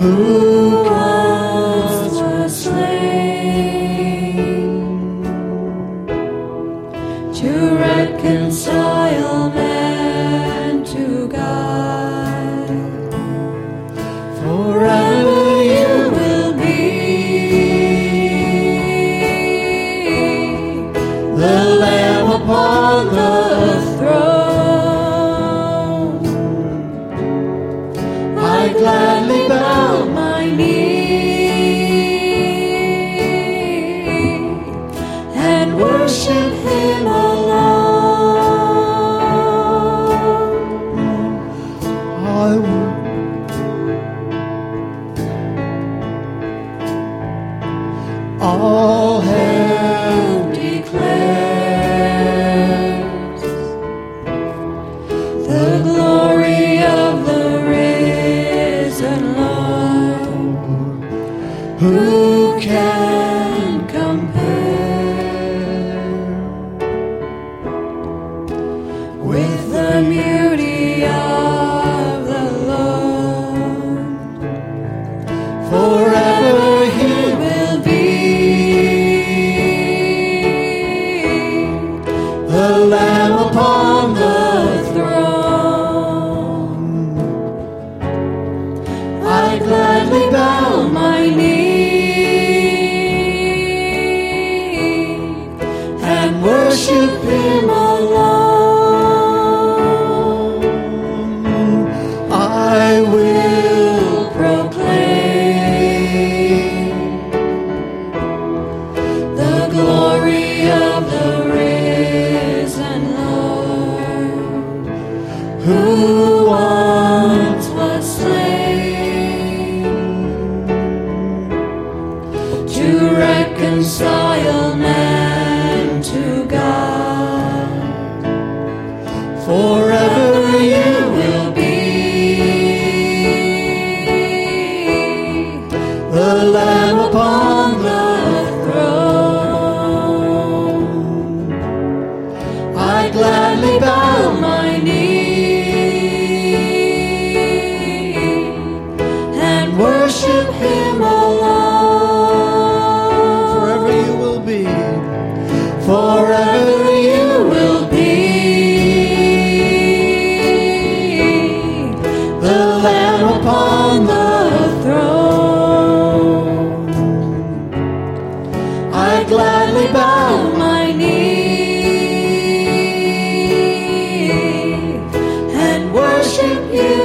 who once was slain to reconcile man to God. Forever you will be the Lamb upon the throne. I gladly bow my knee and worship Him alone. I will. All hell declares the glory of the risen Lord. Who can compare with the beauty of the Lord? Forever He will be the Lamb upon the throne. I gladly bow my knee and worship Him alone. I will proclaim the glory of the risen Lord, who once was slain to reconcile man to God. Forever you will be the Lamb upon the throne. I gladly bow my knee and worship Him alone. Forever you will be. Forever you will be the Lamb upon the throne. I gladly bow my knee and worship you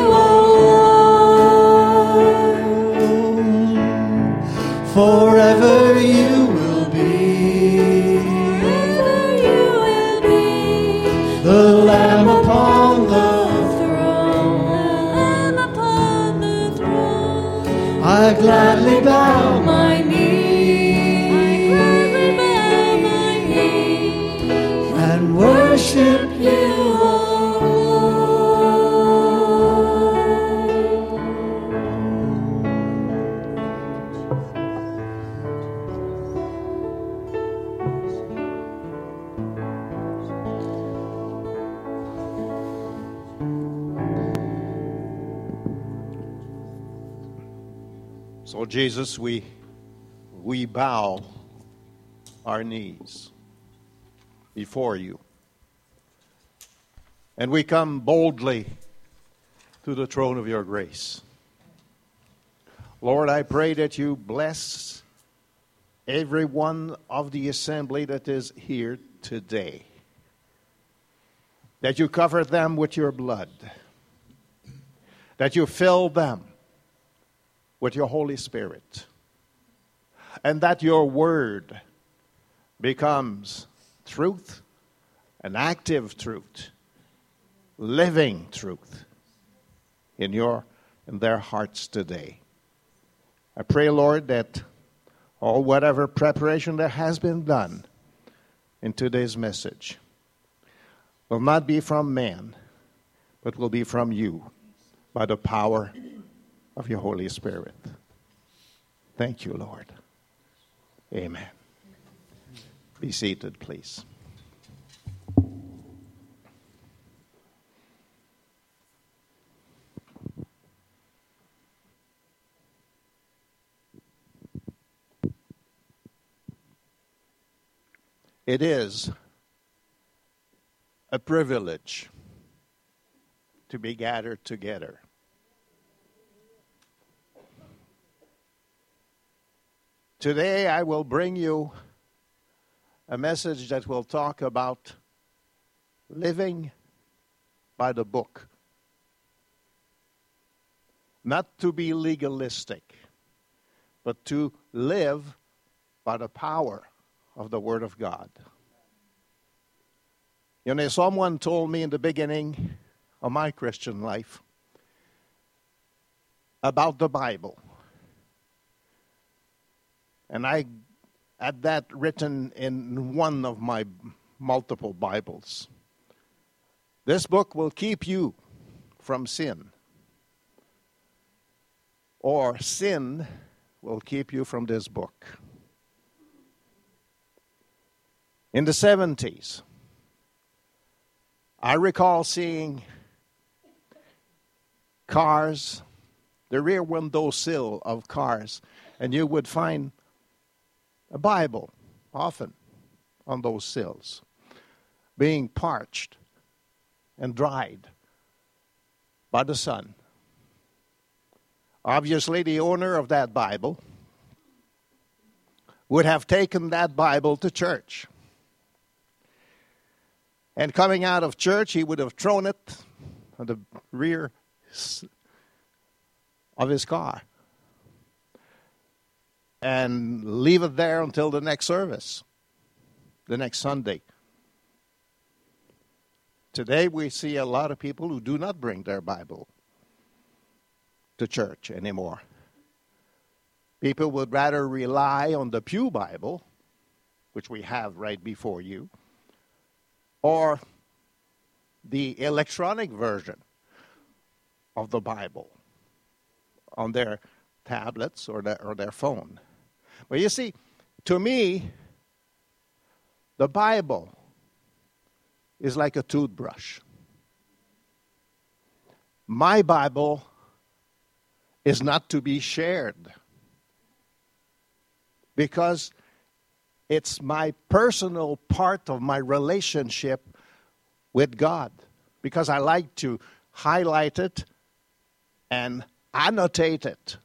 alone. Forever you will be. Forever you will be the Lamb upon the throne. Lamb upon the throne. I gladly bow my knee. I gladly bow my knee and worship you So Jesus, we bow our knees before you. And we come boldly to the throne of your grace. Lord, I pray that you bless every one of the assembly that is here today. That you cover them with your blood. That you fill them with your Holy Spirit. And that your word becomes truth, an active truth, living truth in their hearts today. I pray, Lord, that whatever preparation that has been done in today's message will not be from man, but will be from you by the power of your Holy Spirit. Thank you, Lord. Amen. Be seated, please. It is a privilege to be gathered together. Today I will bring you a message that will talk about living by the book. Not to be legalistic, but to live by the power of the Word of God. You know, someone told me in the beginning of my Christian life about the Bible. And I had that written in one of my multiple Bibles. This book will keep you from sin. Or sin will keep you from this book. In the 70s, I recall seeing cars, the rear window sill of cars, and you would find a Bible often on those sills, being parched and dried by the sun. Obviously, the owner of that Bible would have taken that Bible to church. And coming out of church, he would have thrown it on the rear of his car and leave it there until the next service, the next Sunday. Today we see a lot of people who do not bring their Bible to church anymore. People would rather rely on the Pew Bible, which we have right before you, or the electronic version of the Bible on their tablets or their phone. But you see, to me, the Bible is like a toothbrush. My Bible is not to be shared because it's my personal part of my relationship with God. Because I like to highlight it and annotate it.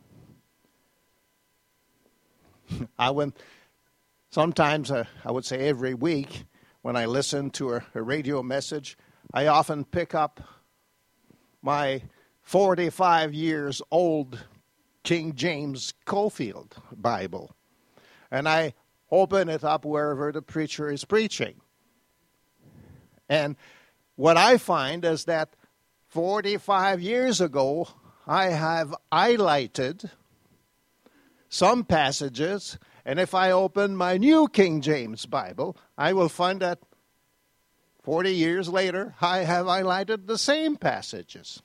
Sometimes, I would say every week, when I listen to a radio message, I often pick up my 45 years old King James Cofield Bible. And I open it up wherever the preacher is preaching. And what I find is that 45 years ago, I have highlighted some passages, and if I open my new King James Bible, I will find that 40 years later, I have highlighted the same passages.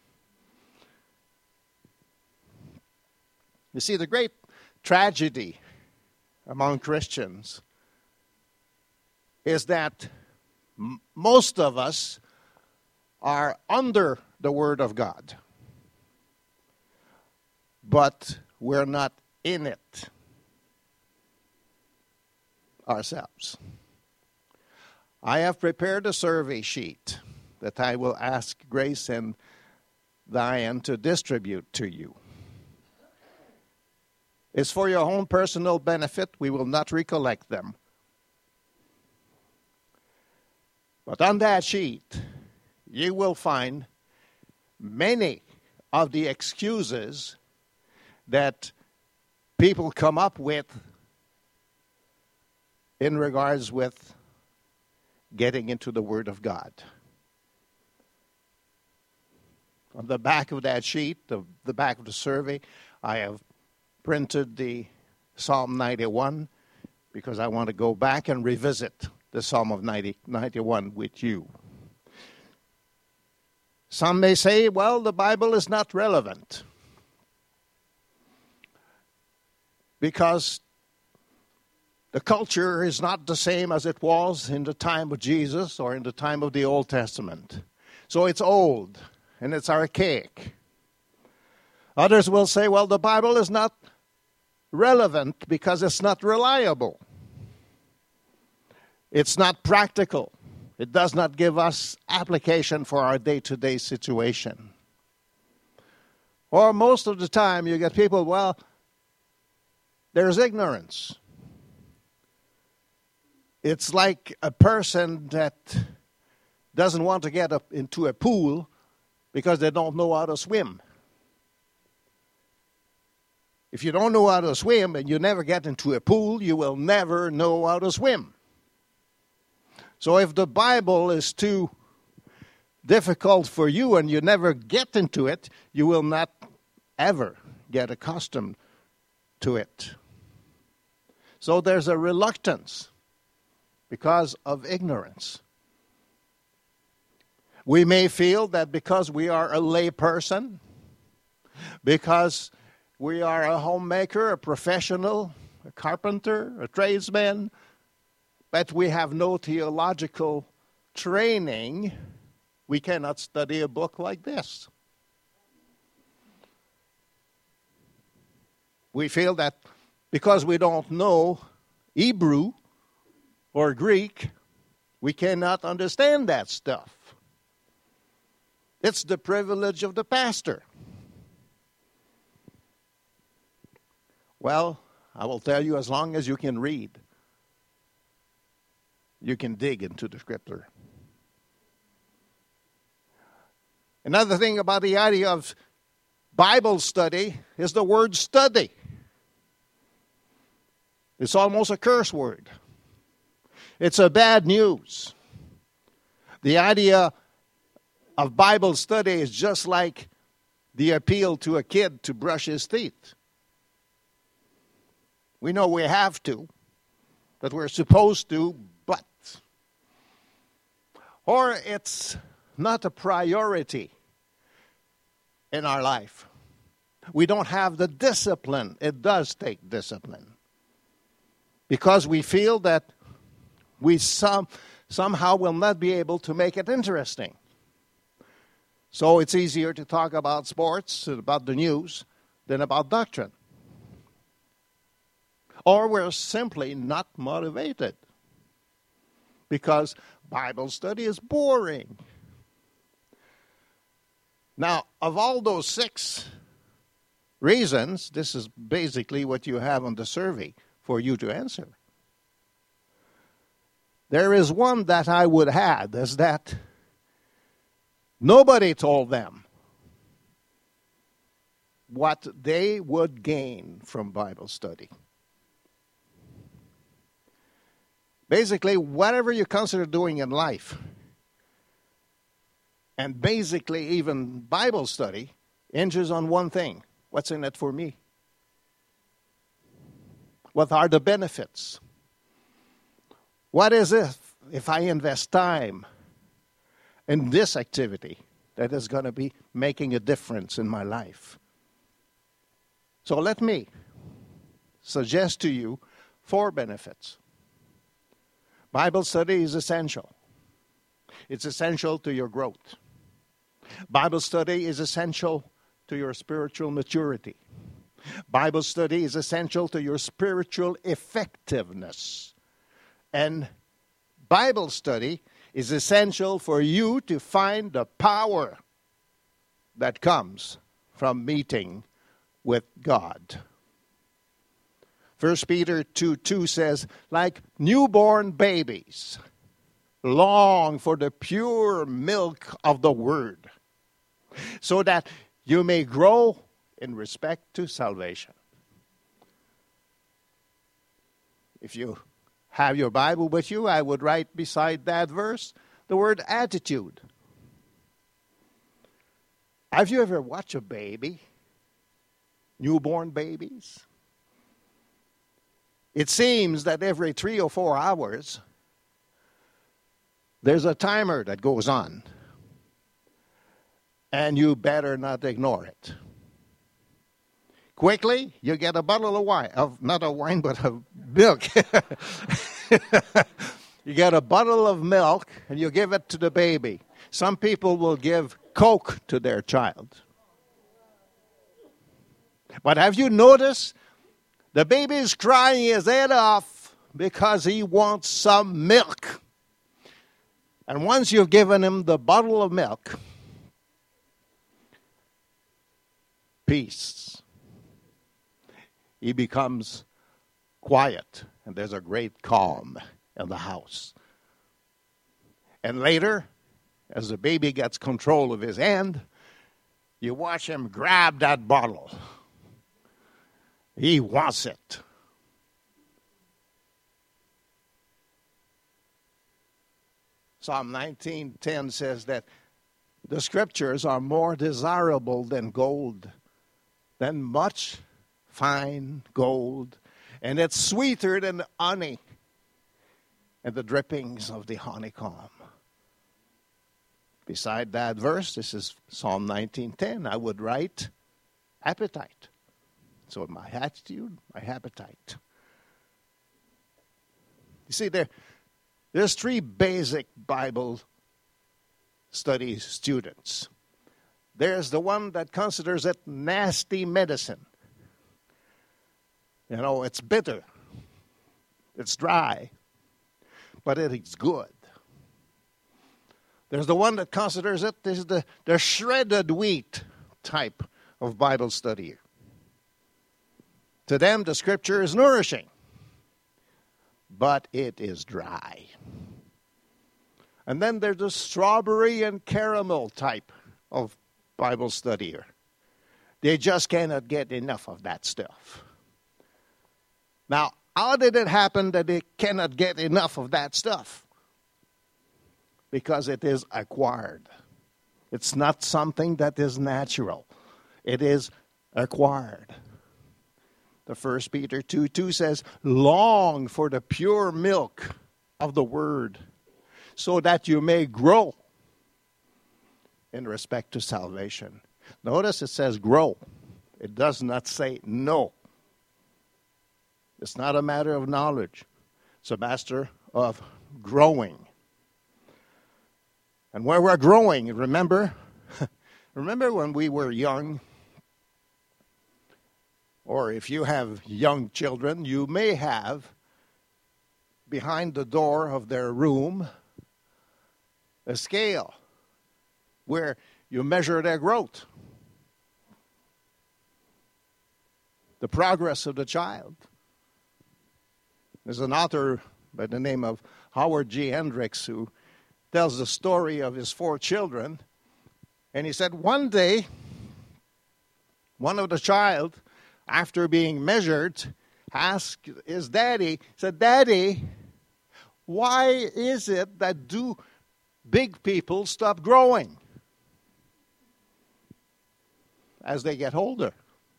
You see, the great tragedy among Christians is that most of us are under the Word of God, but we're not in it ourselves. I have prepared a survey sheet that I will ask Grace and Diane to distribute to you. It's for your own personal benefit. We will not recollect them. But on that sheet, you will find many of the excuses that people come up with in regards with getting into the Word of God. On the back of that sheet, the back of the survey, I have printed the Psalm 91 because I want to go back and revisit the Psalm of 91 with you. Some may say, well, the Bible is not relevant because the culture is not the same as it was in the time of Jesus or in the time of the Old Testament. So it's old and it's archaic. Others will say, well, the Bible is not relevant because it's not reliable. It's not practical. It does not give us application for our day-to-day situation. Or most of the time you get people, well, there's ignorance. It's like a person that doesn't want to get up into a pool because they don't know how to swim. If you don't know how to swim and you never get into a pool, you will never know how to swim. So if the Bible is too difficult for you and you never get into it, you will not ever get accustomed to it. So there's a reluctance because of ignorance. We may feel that because we are a lay person, because we are a homemaker, a professional, a carpenter, a tradesman, but we have no theological training, we cannot study a book like this. We feel that because we don't know Hebrew or Greek, we cannot understand that stuff. It's the privilege of the pastor. Well, I will tell you, as long as you can read, you can dig into the scripture. Another thing about the idea of Bible study is the word study. It's almost a curse word. It's a bad news. The idea of Bible study is just like the appeal to a kid to brush his teeth. We know we have to, that we're supposed to, but. Or it's not a priority in our life. We don't have the discipline. It does take discipline. Because we feel that we somehow will not be able to make it interesting. So it's easier to talk about sports, about the news, than about doctrine. Or we're simply not motivated because Bible study is boring. Now, of all those 6 reasons, this is basically what you have on the survey for you to answer. There is one that I would add, is that nobody told them what they would gain from Bible study. Basically, whatever you consider doing in life, and basically even Bible study, hinges on one thing. What's in it for me? What are the benefits? What is it if I invest time in this activity that is going to be making a difference in my life? So let me suggest to you 4 benefits. Bible study is essential. It's essential to your growth. Bible study is essential to your spiritual maturity. Bible study is essential to your spiritual effectiveness. And Bible study is essential for you to find the power that comes from meeting with God. 1 Peter 2:2 says, like newborn babies, long for the pure milk of the word, so that you may grow in respect to salvation. If you have your Bible with you, I would write beside that verse the word attitude. Have you ever watched a baby? Newborn babies? It seems that every 3 or 4 hours, there's a timer that goes on. And you better not ignore it. Quickly, you get a bottle of wine, not of wine, but of milk. You get a bottle of milk, and you give it to the baby. Some people will give Coke to their child. But have you noticed? The baby is crying his head off because he wants some milk. And once you've given him the bottle of milk, peace. He becomes quiet, and there's a great calm in the house. And later, as the baby gets control of his hand, you watch him grab that bottle. He wants it. Psalm 19:10 says that the scriptures are more desirable than gold, than much fine gold, and it's sweeter than honey and the drippings of the honeycomb. Beside that verse, this is Psalm 19:10, I would write appetite. So my attitude, my appetite. You see, there's three basic Bible study students. There's the one that considers it nasty medicine. You know, it's bitter. It's dry. But it is good. There's the one that considers it is the shredded wheat type of Bible study. To them, the scripture is nourishing, but it is dry. And then there's the strawberry and caramel type of Bible studier. They just cannot get enough of that stuff. Now, how did it happen that they cannot get enough of that stuff? Because it is acquired. It's not something that is natural. It is acquired. The 1 Peter 2:2 says, long for the pure milk of the word, so that you may grow in respect to salvation. Notice it says grow. It does not say know. It's not a matter of knowledge. It's a matter of growing. And where we're growing, remember when we were young, or if you have young children, you may have behind the door of their room a scale where you measure their growth, the progress of the child. There's an author by the name of Howard G. Hendricks who tells the story of his 4 children. And he said one day, one of the child, after being measured, asked his daddy, said, Daddy, why is it that do big people stop growing as they get older?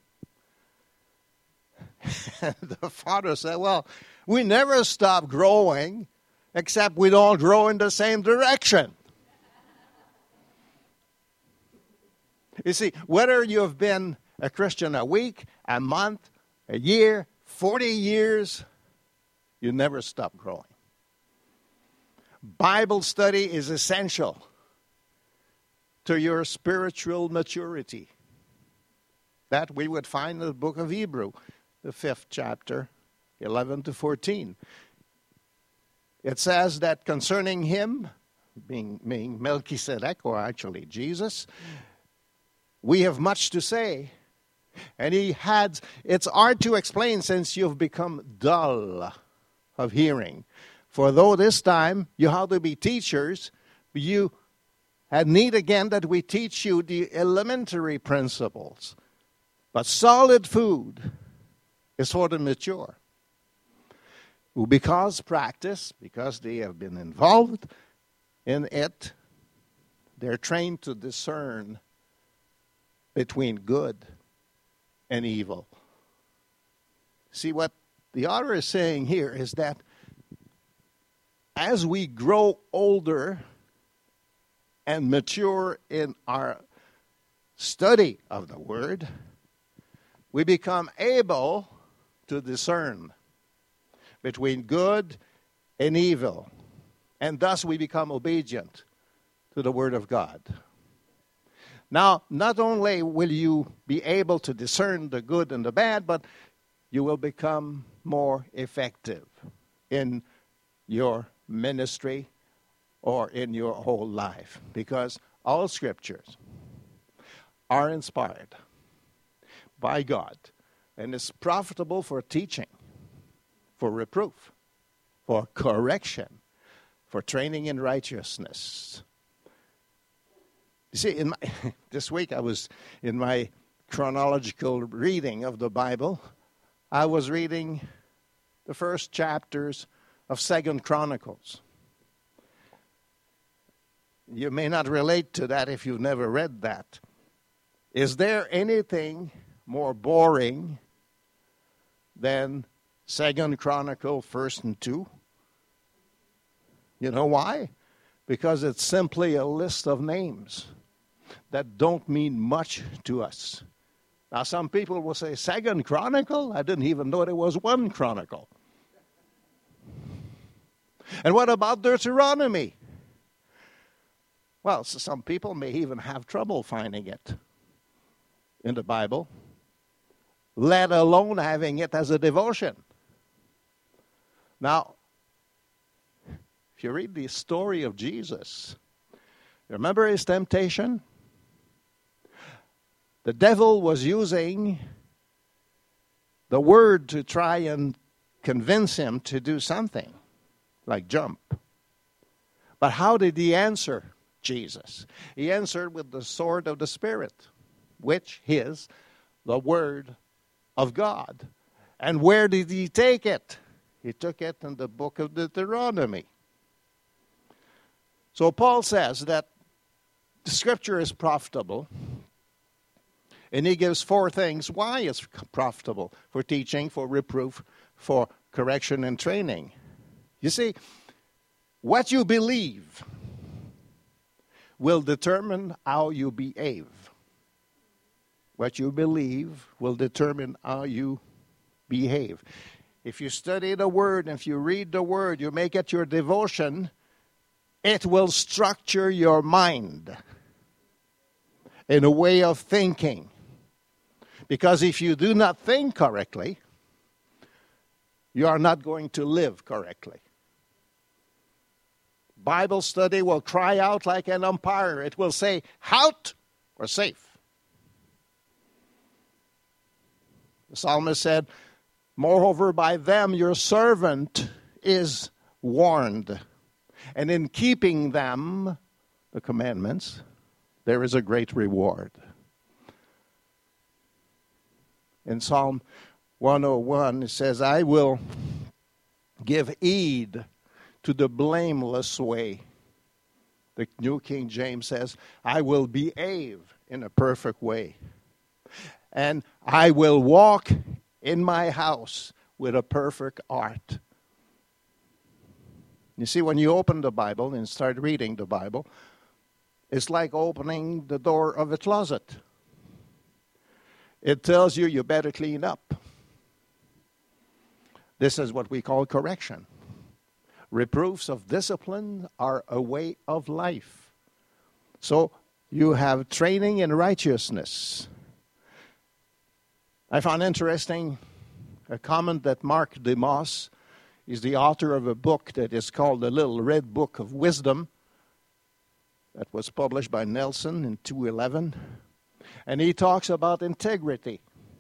And the father said, well, we never stop growing, except we don't grow in the same direction. You see, whether you have been a Christian a week, a month, a year, 40 years, you never stop growing. Bible study is essential to your spiritual maturity. That we would find in the book of Hebrew, the 5th chapter, 11 to 14. It says that concerning him, being Melchizedek, or actually Jesus, we have much to say. And it's hard to explain since you've become dull of hearing. For though this time you have to be teachers, you had need again that we teach you the elementary principles. But solid food is for the mature, who because they have been involved in it, they're trained to discern between good and evil. See, what the author is saying here is that as we grow older and mature in our study of the Word, we become able to discern between good and evil. And thus we become obedient to the Word of God. Now, not only will you be able to discern the good and the bad, but you will become more effective in your ministry or in your whole life, because all scriptures are inspired by God and is profitable for teaching, for reproof, for correction, for training in righteousness. You see, this week I was in my chronological reading of the Bible. I was reading the first chapters of 2 Chronicles. You may not relate to that if you've never read that. Is there anything more boring than 2 Chronicles 1st and 2? You know why? Because it's simply a list of names that don't mean much to us. Now, some people will say, 2 Chronicle? I didn't even know there was 1 Chronicle. And what about Deuteronomy? Well, some people may even have trouble finding it in the Bible, let alone having it as a devotion. Now, if you read the story of Jesus, remember his temptation? The devil was using the word to try and convince him to do something, like jump. But how did he answer Jesus? He answered with the sword of the Spirit, which is the Word of God. And where did he take it? He took it in the book of Deuteronomy. So Paul says that the Scripture is profitable, and he gives 4 things why it's profitable: for teaching, for reproof, for correction and training. You see, what you believe will determine how you behave. What you believe will determine how you behave. If you study the Word, if you read the Word, you make it your devotion, it will structure your mind in a way of thinking. Because if you do not think correctly, you are not going to live correctly. Bible study will cry out like an umpire. It will say, out or safe. The psalmist said, moreover, by them your servant is warned. And in keeping them, the commandments, there is a great reward. In Psalm 101, it says, I will give heed to the blameless way. The New King James says, I will behave in a perfect way. And I will walk in my house with a perfect heart. You see, when you open the Bible and start reading the Bible, it's like opening the door of a closet. It tells you better clean up. This is what we call correction. Reproofs of discipline are a way of life. So you have training in righteousness. I found interesting a comment that Mark DeMoss is the author of a book that is called The Little Red Book of Wisdom, that was published by Nelson in 2011. And he talks about integrity.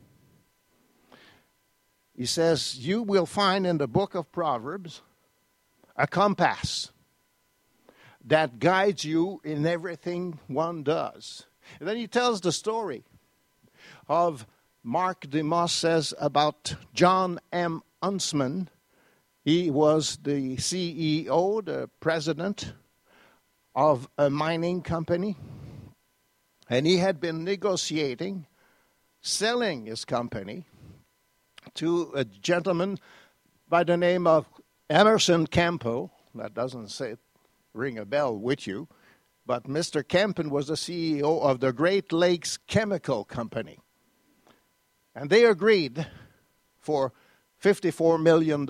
He says, you will find in the book of Proverbs a compass that guides you in everything one does. And then he tells the story of Mark DeMoss says about John M. Huntsman. He was the CEO, the president of a mining company. And he had been negotiating, selling his company to a gentleman by the name of Emerson Campo. That doesn't ring a bell with you. But Mr. Campen was the CEO of the Great Lakes Chemical Company. And they agreed for $54 million.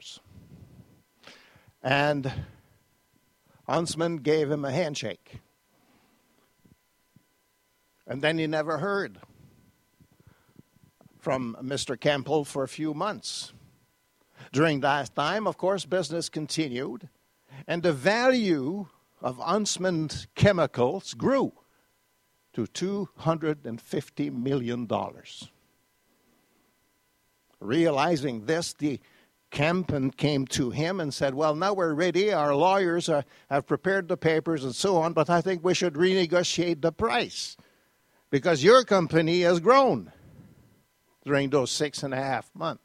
And Huntsman gave him a handshake. And then he never heard from Mr. Campbell for a few months. During that time, of course, business continued, and the value of Huntsman Chemicals grew to $250 million. Realizing this, the Campen came to him and said, well, now we're ready. Our lawyers have prepared the papers and so on, but I think we should renegotiate the price because your company has grown during those 6.5 months.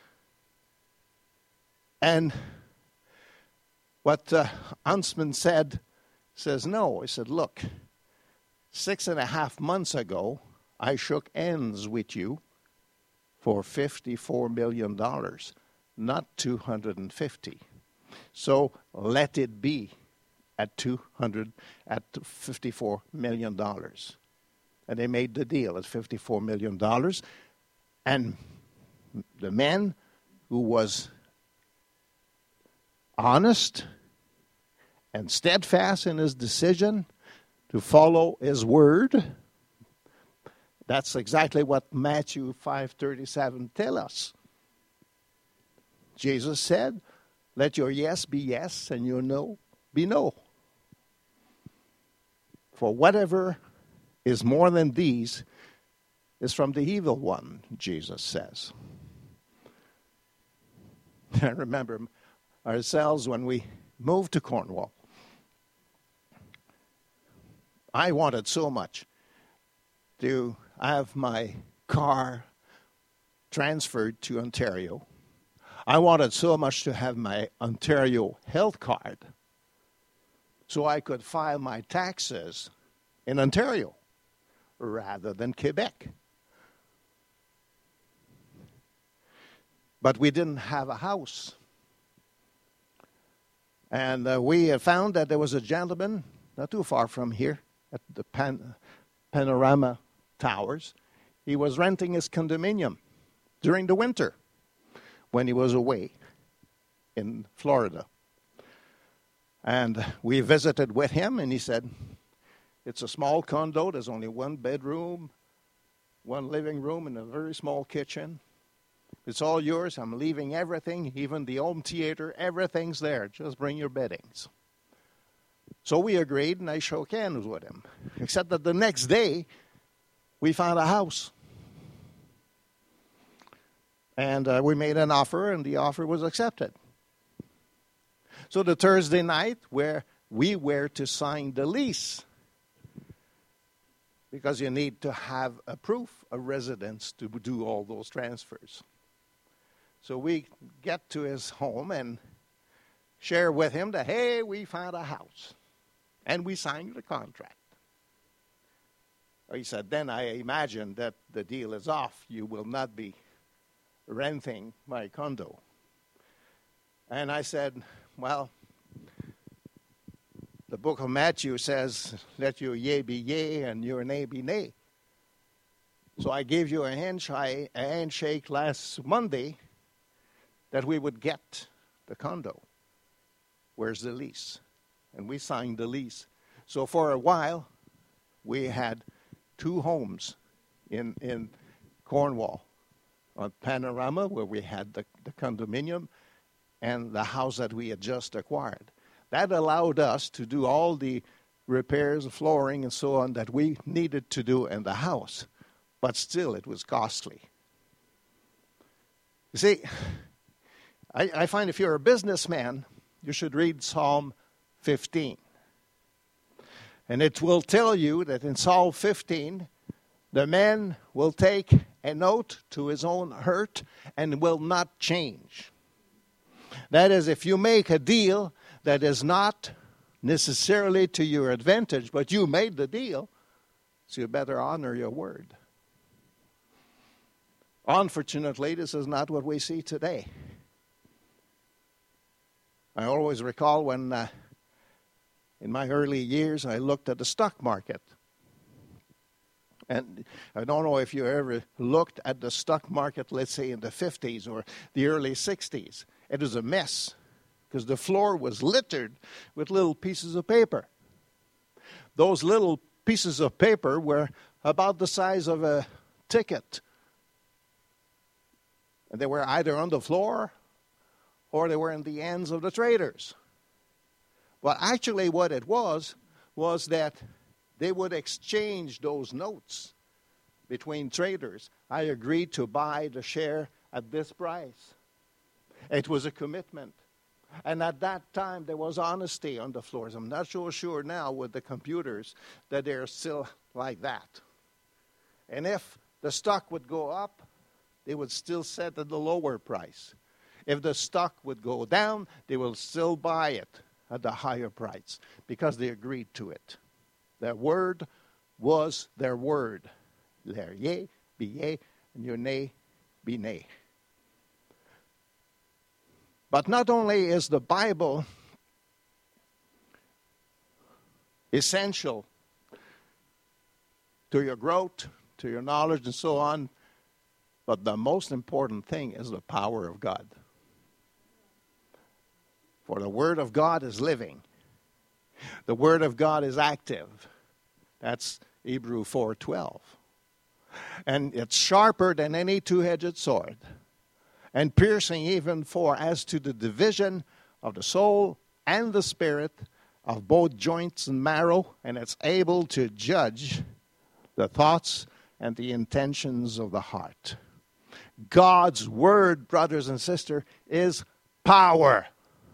And what Huntsman says, no. He said, look, 6.5 months ago, I shook hands with you for $54 million. Not 250. So let it be at $54 million. And they made the deal at $54 million. And the man who was honest and steadfast in his decision to follow his word, that's exactly what Matthew 5:37 tells us. Jesus said, let your yes be yes and your no be no. For whatever is more than these is from the evil one, Jesus says. I remember ourselves when we moved to Cornwall. I wanted so much to have my car transferred to Ontario. I wanted so much to have my Ontario health card so I could file my taxes in Ontario rather than Quebec. But we didn't have a house. And we had found that there was a gentleman not too far from here at the Panorama Towers. He was renting his condominium during the winter when he was away in Florida. And we visited with him, and he said, it's a small condo. There's only one bedroom, one living room, and a very small kitchen. It's all yours. I'm leaving everything, even the home theater. Everything's there. Just bring your beddings. So we agreed, and I shook hands with him. Except that the next day, we found a house. And we made an offer, and the offer was accepted. So the Thursday night, where we were to sign the lease, because you need to have a proof of residence to do all those transfers. So we get to his home and share with him that, hey, we found a house. And we signed the contract. He said, then I imagine that the deal is off. You will not be renting my condo. And I said, well, the book of Matthew says, let your yea be yea and your nay be nay. So I gave you a handshake last Monday that we would get the condo. Where's the lease? And we signed the lease. So for a while, we had 2 homes in Cornwall. On Panorama, where we had the condominium, and the house that we had just acquired. That allowed us to do all the repairs, flooring, and so on that we needed to do in the house. But still, it was costly. You see, I find if you're a businessman, you should read Psalm 15. And it will tell you that in Psalm 15, the man will take an oath to his own hurt and will not change. That is, if you make a deal that is not necessarily to your advantage, but you made the deal, so you better honor your word. Unfortunately, this is not what we see today. I always recall when, in my early years, I looked at the stock market. And I don't know if you ever looked at the stock market, let's say in the 50s or the early 60s. It was a mess because the floor was littered with little pieces of paper. Those little pieces of paper were about the size of a ticket. And they were either on the floor or they were in the hands of the traders. But actually what it was that they would exchange those notes between traders. I agreed to buy the share at this price. It was a commitment. And at that time, there was honesty on the floors. I'm not so sure now with the computers that they're still like that. And if the stock would go up, they would still set at the lower price. If the stock would go down, they will still buy it at the higher price because they agreed to it. Their word was their word. Their yea be yea, and your nay be nay. But not only is the Bible essential to your growth, to your knowledge, and so on, but the most important thing is the power of God. For the Word of God is living. The Word of God is active. That's Hebrews 4:12. And it's sharper than any two-edged sword, and piercing even as to the division of the soul and the spirit, of both joints and marrow, and it's able to judge the thoughts and the intentions of the heart. God's word, brothers and sisters, is power.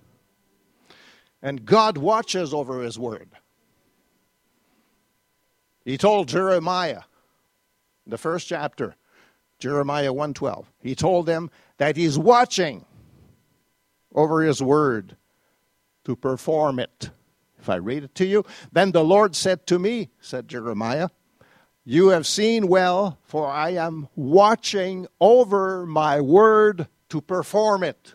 And God watches over his word. He told Jeremiah, the first chapter, Jeremiah 1:12, he told them that he's watching over his word to perform it. If I read it to you, then the Lord said to me, said Jeremiah, you have seen well, for I am watching over my word to perform it.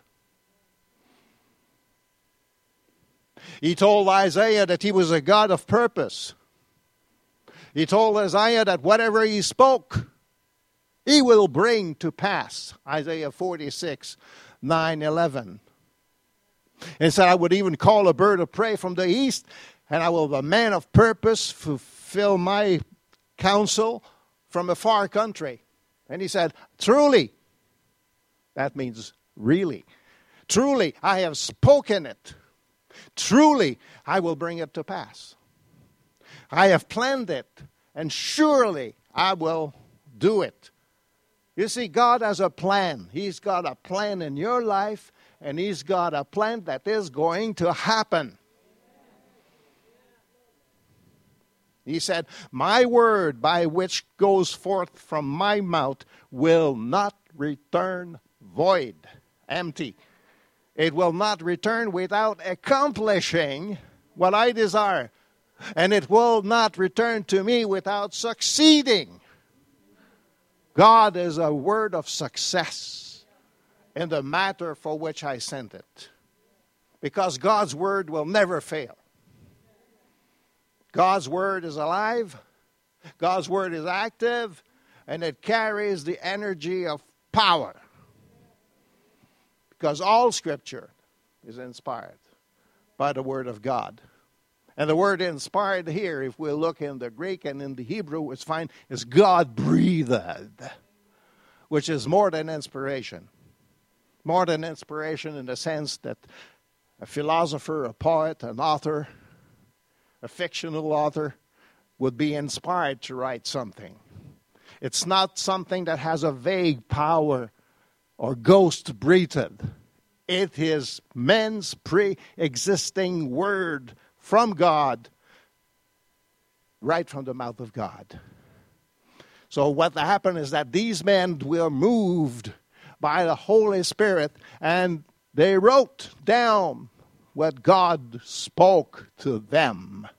He told Isaiah that he was a God of purpose. He told Isaiah that whatever he spoke, he will bring to pass. Isaiah 46:9-11. And said, I would even call a bird of prey from the east, and I will be a man of purpose, fulfill my counsel from a far country. And he said, truly, that means really, truly, I have spoken it. Truly, I will bring it to pass. I have planned it, and surely I will do it. You see, God has a plan. He's got a plan in your life, and he's got a plan that is going to happen. He said, my word by which goes forth from my mouth will not return void, empty. It will not return without accomplishing what I desire. And it will not return to me without succeeding. God is a word of success in the matter for which I sent it. Because God's word will never fail. God's word is alive. God's word is active. And it carries the energy of power. Because all Scripture is inspired by the Word of God. And the word inspired here, if we look in the Greek and in the Hebrew, it's fine, is God-breathed, which is more than inspiration. More than inspiration in the sense that a philosopher, a poet, an author, a fictional author would be inspired to write something. It's not something that has a vague power or ghost-breathed. It is men's pre-existing word from God, right from the mouth of God. So what happened is that these men were moved by the Holy Spirit, and they wrote down what God spoke to them.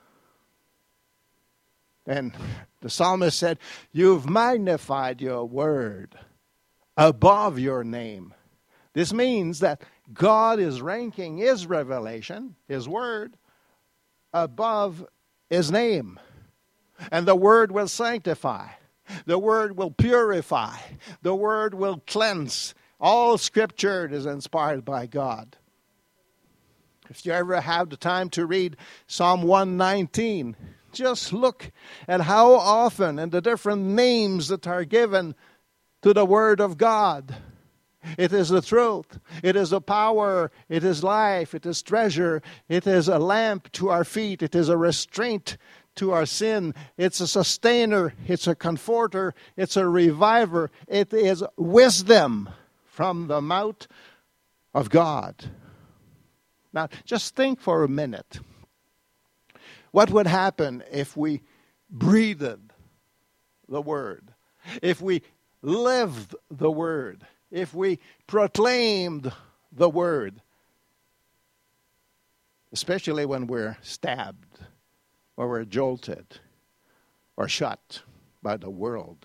And the psalmist said, you've magnified your word above your name. This means that God is ranking his revelation, his word, above his name. And the word will sanctify. The word will purify. The word will cleanse. All Scripture is inspired by God. If you ever have the time to read Psalm 119, just look at how often and the different names that are given to the Word of God. It is the truth. It is the power. It is life. It is treasure. It is a lamp to our feet. It is a restraint to our sin. It's a sustainer. It's a comforter. It's a reviver. It is wisdom from the mouth of God. Now, just think for a minute. What would happen if we breathed the Word? If we lived the Word? If we proclaimed the Word? Especially when we're stabbed, or we're jolted, or shut by the world.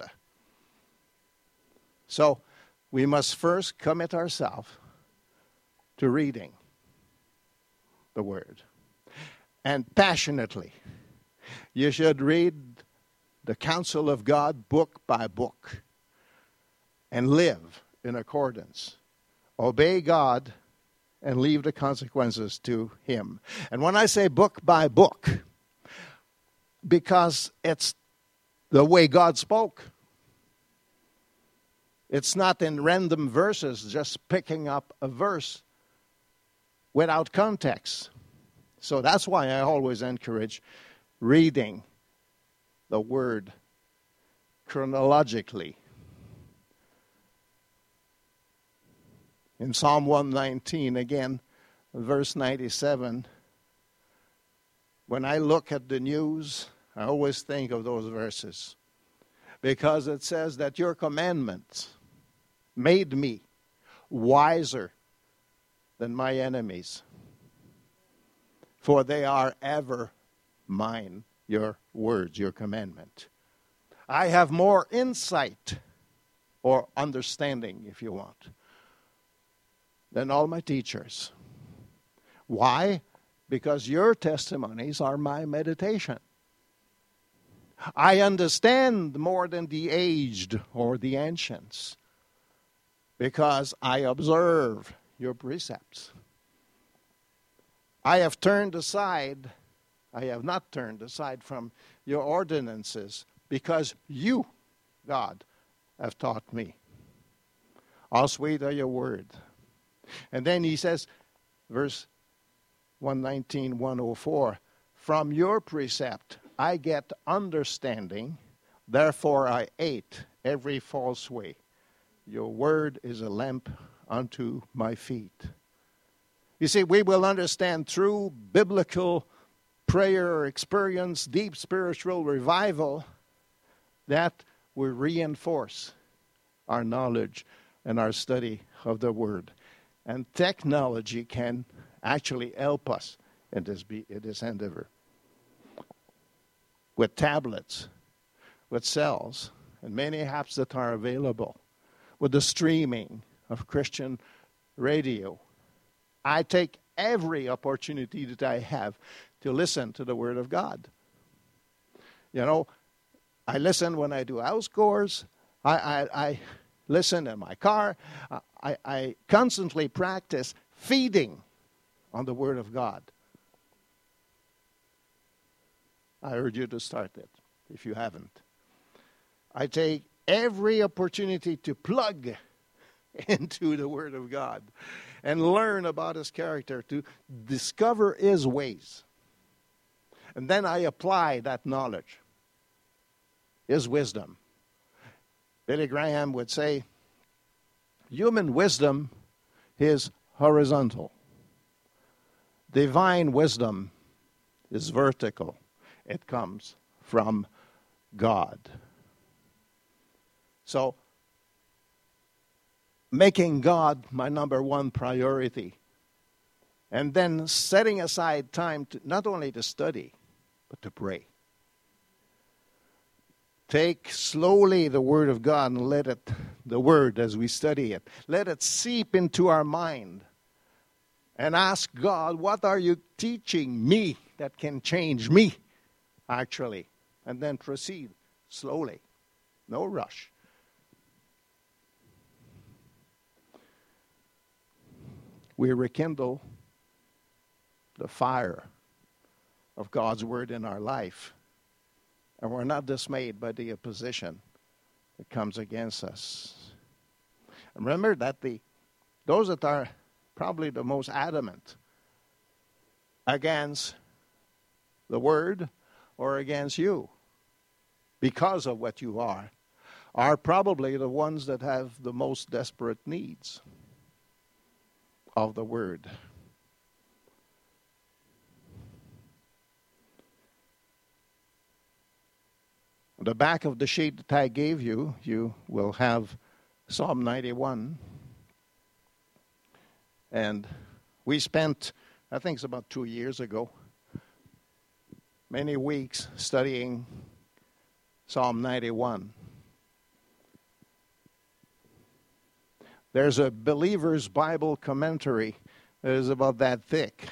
So, we must first commit ourselves to reading the Word. And passionately, you should read the counsel of God book by book and live in accordance. Obey God and leave the consequences to Him. And when I say book by book, because it's the way God spoke. It's not in random verses, just picking up a verse without context. So that's why I always encourage reading the Word chronologically. In Psalm 119, again, verse 97, when I look at the news, I always think of those verses. Because it says that your commandments made me wiser than my enemies. For they are ever mine, your words, your commandment. I have more insight or understanding, if you want, than all my teachers. Why? Because your testimonies are my meditation. I understand more than the aged or the ancients because I observe your precepts. I have not turned aside from your ordinances because you, God, have taught me. How sweet are your word. And then he says, verse 119, 104, from your precept I get understanding, therefore I hate every false way. Your word is a lamp unto my feet. You see, we will understand through biblical prayer experience, deep spiritual revival, that we reinforce our knowledge and our study of the Word. And technology can actually help us in this endeavor. With tablets, with cells, and many apps that are available, with the streaming of Christian radio, I take every opportunity that I have to listen to the Word of God. You know, I listen when I do house chores. I listen in my car. I constantly practice feeding on the Word of God. I urge you to start it if you haven't. I take every opportunity to plug into the Word of God and learn about His character, to discover His ways. And then I apply that knowledge, His wisdom. Billy Graham would say, human wisdom is horizontal. Divine wisdom is vertical. It comes from God. So, making God my number one priority, and then setting aside time to not only to study, but to pray. Take slowly the Word of God and let it, the Word as we study it, let it seep into our mind. And ask God, what are you teaching me that can change me, actually? And then proceed slowly. No rush. We rekindle the fire of God's Word in our life. And we're not dismayed by the opposition that comes against us. Remember that those that are probably the most adamant against the word or against you because of what you are probably the ones that have the most desperate needs of the word. On the back of the sheet that I gave you, you will have Psalm 91. And we spent, I think it's about 2 years ago, many weeks studying Psalm 91. There's a Believer's Bible commentary that is about that thick.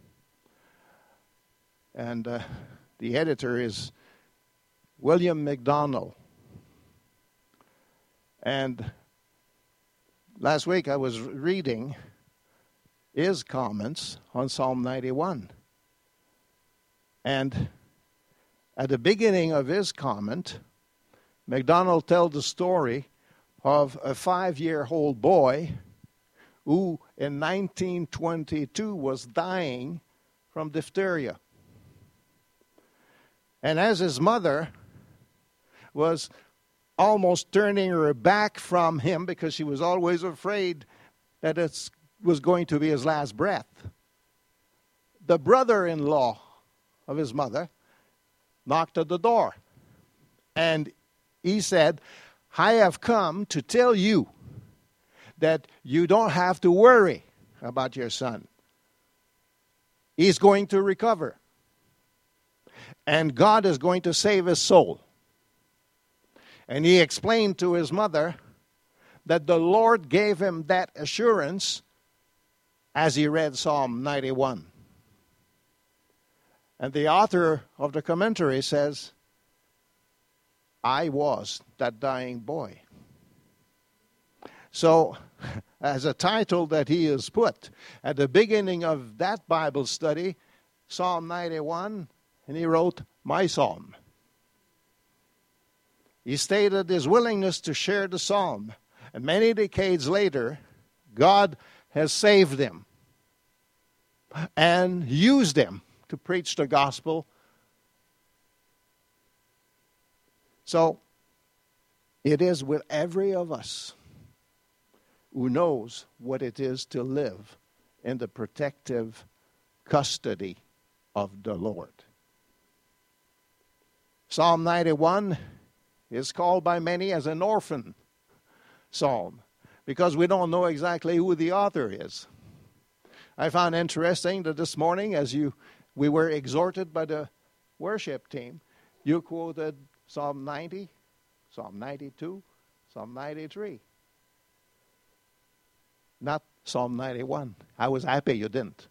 And the editor is William MacDonald. And last week I was reading his comments on Psalm 91. And at the beginning of his comment, MacDonald tells the story of a 5-year-old boy who in 1922 was dying from diphtheria. And as his mother was almost turning her back from him because she was always afraid that it was going to be his last breath, the brother-in-law of his mother knocked at the door. And he said, I have come to tell you that you don't have to worry about your son. He's going to recover. And God is going to save his soul. And he explained to his mother that the Lord gave him that assurance as he read Psalm 91. And the author of the commentary says, I was that dying boy. So, as a title that he has put at the beginning of that Bible study, Psalm 91, and he wrote, my psalm. He stated his willingness to share the psalm. And many decades later, God has saved him and used him to preach the gospel. So, it is with every of us who knows what it is to live in the protective custody of the Lord. Psalm 91 is called by many as an orphan psalm because we don't know exactly who the author is. I found interesting that this morning as we were exhorted by the worship team, you quoted Psalm 90, Psalm 92, Psalm 93. Not Psalm 91. I was happy you didn't.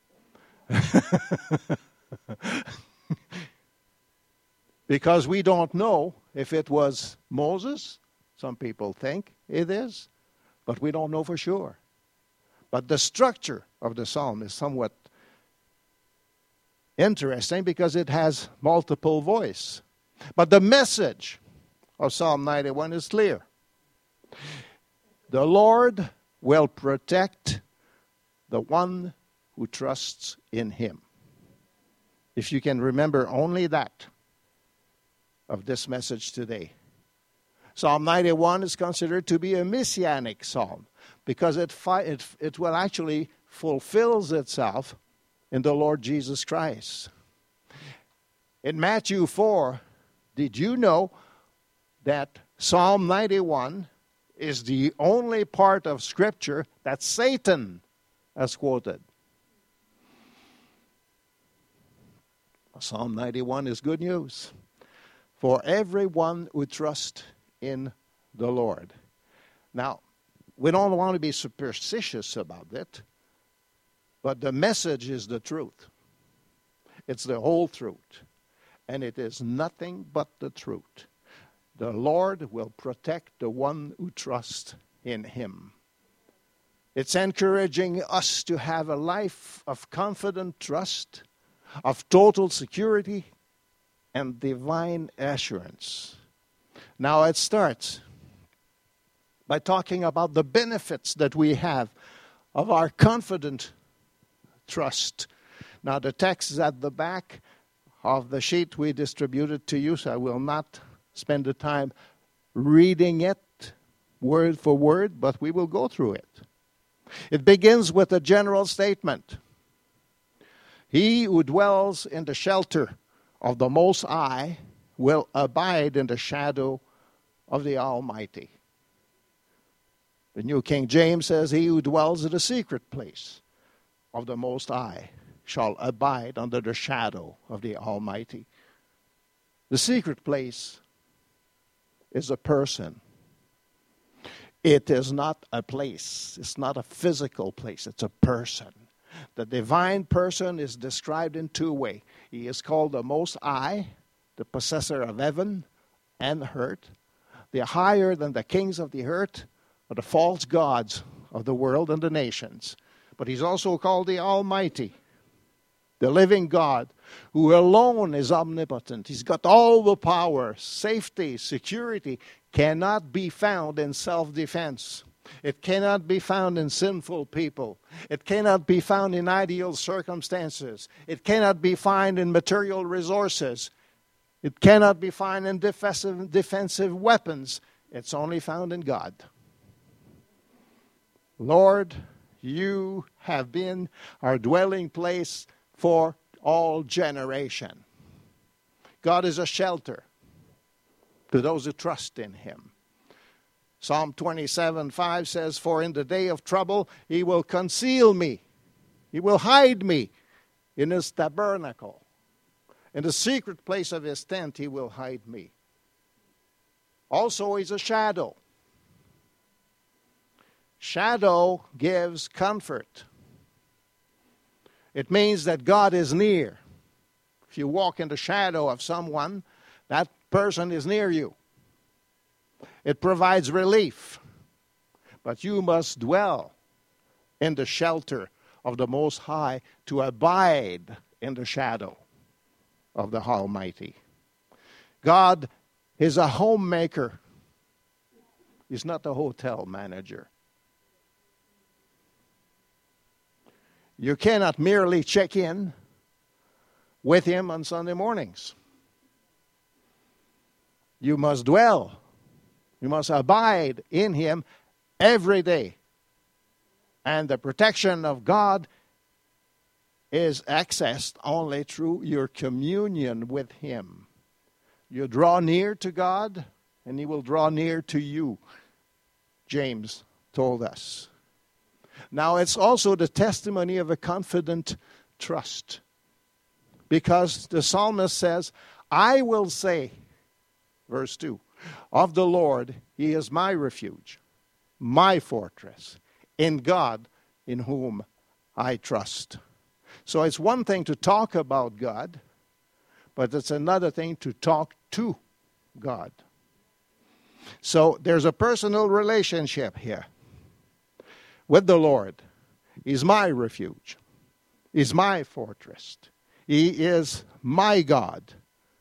Because we don't know if it was Moses. Some people think it is, but we don't know for sure. But the structure of the psalm is somewhat interesting because it has multiple voice. But the message of Psalm 91 is clear. The Lord will protect the one who trusts in him. If you can remember only that of this message today. Psalm 91 is considered to be a messianic psalm because it will actually fulfills itself in the Lord Jesus Christ. In Matthew 4, did you know that Psalm 91 is the only part of Scripture that Satan has quoted? Psalm 91 is good news for everyone who trusts in the Lord. Now, we don't want to be superstitious about it, but the message is the truth. It's the whole truth. And it is nothing but the truth. The Lord will protect the one who trusts in him. It's encouraging us to have a life of confident trust, of total security, and divine assurance. Now it starts by talking about the benefits that we have of our confident trust. Now, the text is at the back of the sheet we distributed to you, so I will not spend the time reading it word for word, but we will go through it. It begins with a general statement. He who dwells in the shelter of the Most High will abide in the shadow of the Almighty. The New King James says, he who dwells in the secret place of the Most High shall abide under the shadow of the Almighty. The secret place is a person. It is not a place. It's not a physical place. It's a person. The divine person is described in two ways. He is called the Most High, the possessor of heaven and earth. They are higher than the kings of the earth or the false gods of the world and the nations. But he's also called the Almighty, the living God, who alone is omnipotent. He's got all the power. Safety, security cannot be found in self-defense. It cannot be found in sinful people. It cannot be found in ideal circumstances. It cannot be found in material resources. It cannot be found in defensive weapons. It's only found in God. Lord, you have been our dwelling place for all generation. God is a shelter to those who trust in him. Psalm 27:5 says, for in the day of trouble he will conceal me. He will hide me in his tabernacle. In the secret place of his tent he will hide me. Also he's a shadow. Shadow gives comfort. It means that God is near. If you walk in the shadow of someone, that person is near you. It provides relief. But you must dwell in the shelter of the Most High to abide in the shadow of the Almighty. God is a homemaker. He's not a hotel manager. You cannot merely check in with him on Sunday mornings. You must dwell. You must abide in him every day. And the protection of God is accessed only through your communion with him. You draw near to God, and he will draw near to you, James told us. Now, it's also the testimony of a confident trust. Because the psalmist says, I will say, verse 2, of the Lord, he is my refuge, my fortress, in God in whom I trust. So it's one thing to talk about God, but it's another thing to talk to God. So there's a personal relationship here with the Lord. He's my refuge. He's my fortress. He is my God.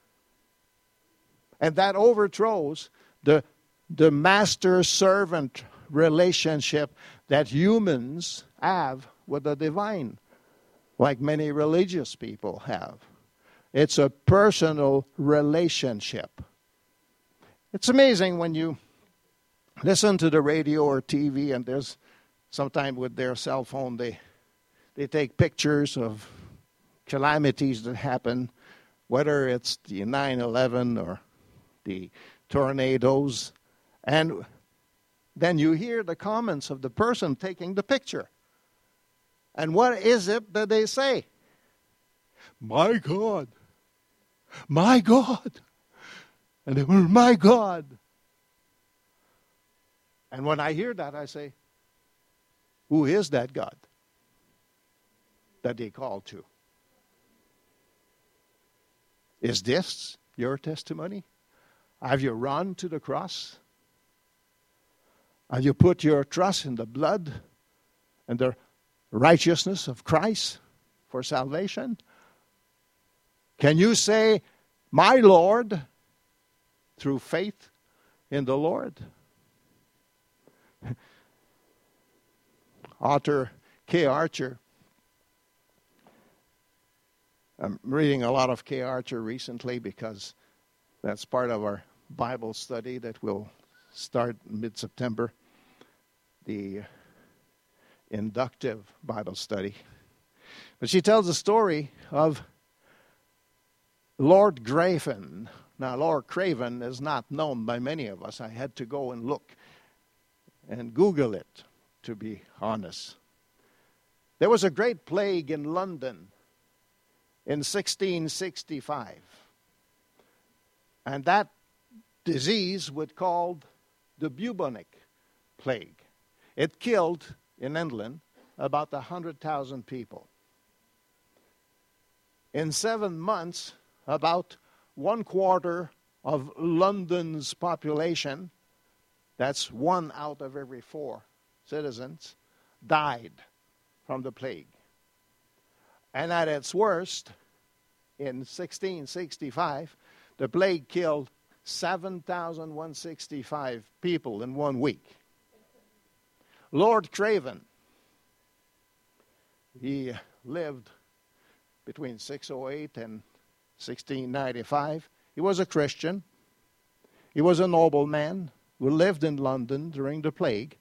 And that overthrows the master-servant relationship that humans have with the divine, like many religious people have. It's a personal relationship. It's amazing when you listen to the radio or TV, and there's sometimes with their cell phone, they take pictures of calamities that happen, whether it's the 9/11 or the tornadoes. And then you hear the comments of the person taking the picture. And what is it that they say? My God. My God. And they were, my God. And when I hear that, I say, who is that God that they call to? Is this your testimony? Have you run to the cross? Have you put your trust in the blood and the righteousness of Christ for salvation? Can you say, my Lord, through faith in the Lord? author Kay Archer. I'm reading a lot of Kay Archer recently because that's part of our Bible study that will start mid-September, the inductive Bible study. But she tells the story of Lord Craven. Now, Lord Craven is not known by many of us. I had to go and look and Google it, to be honest. There was a great plague in London in 1665. And that disease was called the bubonic plague. It killed, in England, about 100,000 people. In 7 months, about 1/4 of London's population, that's 1 out of every 4 citizens, died from the plague. And at its worst, in 1665, the plague killed 7,165 people in 1 week. Lord Craven, he lived between 608 and 1695. He was a Christian. He was a nobleman who lived in London during the plague.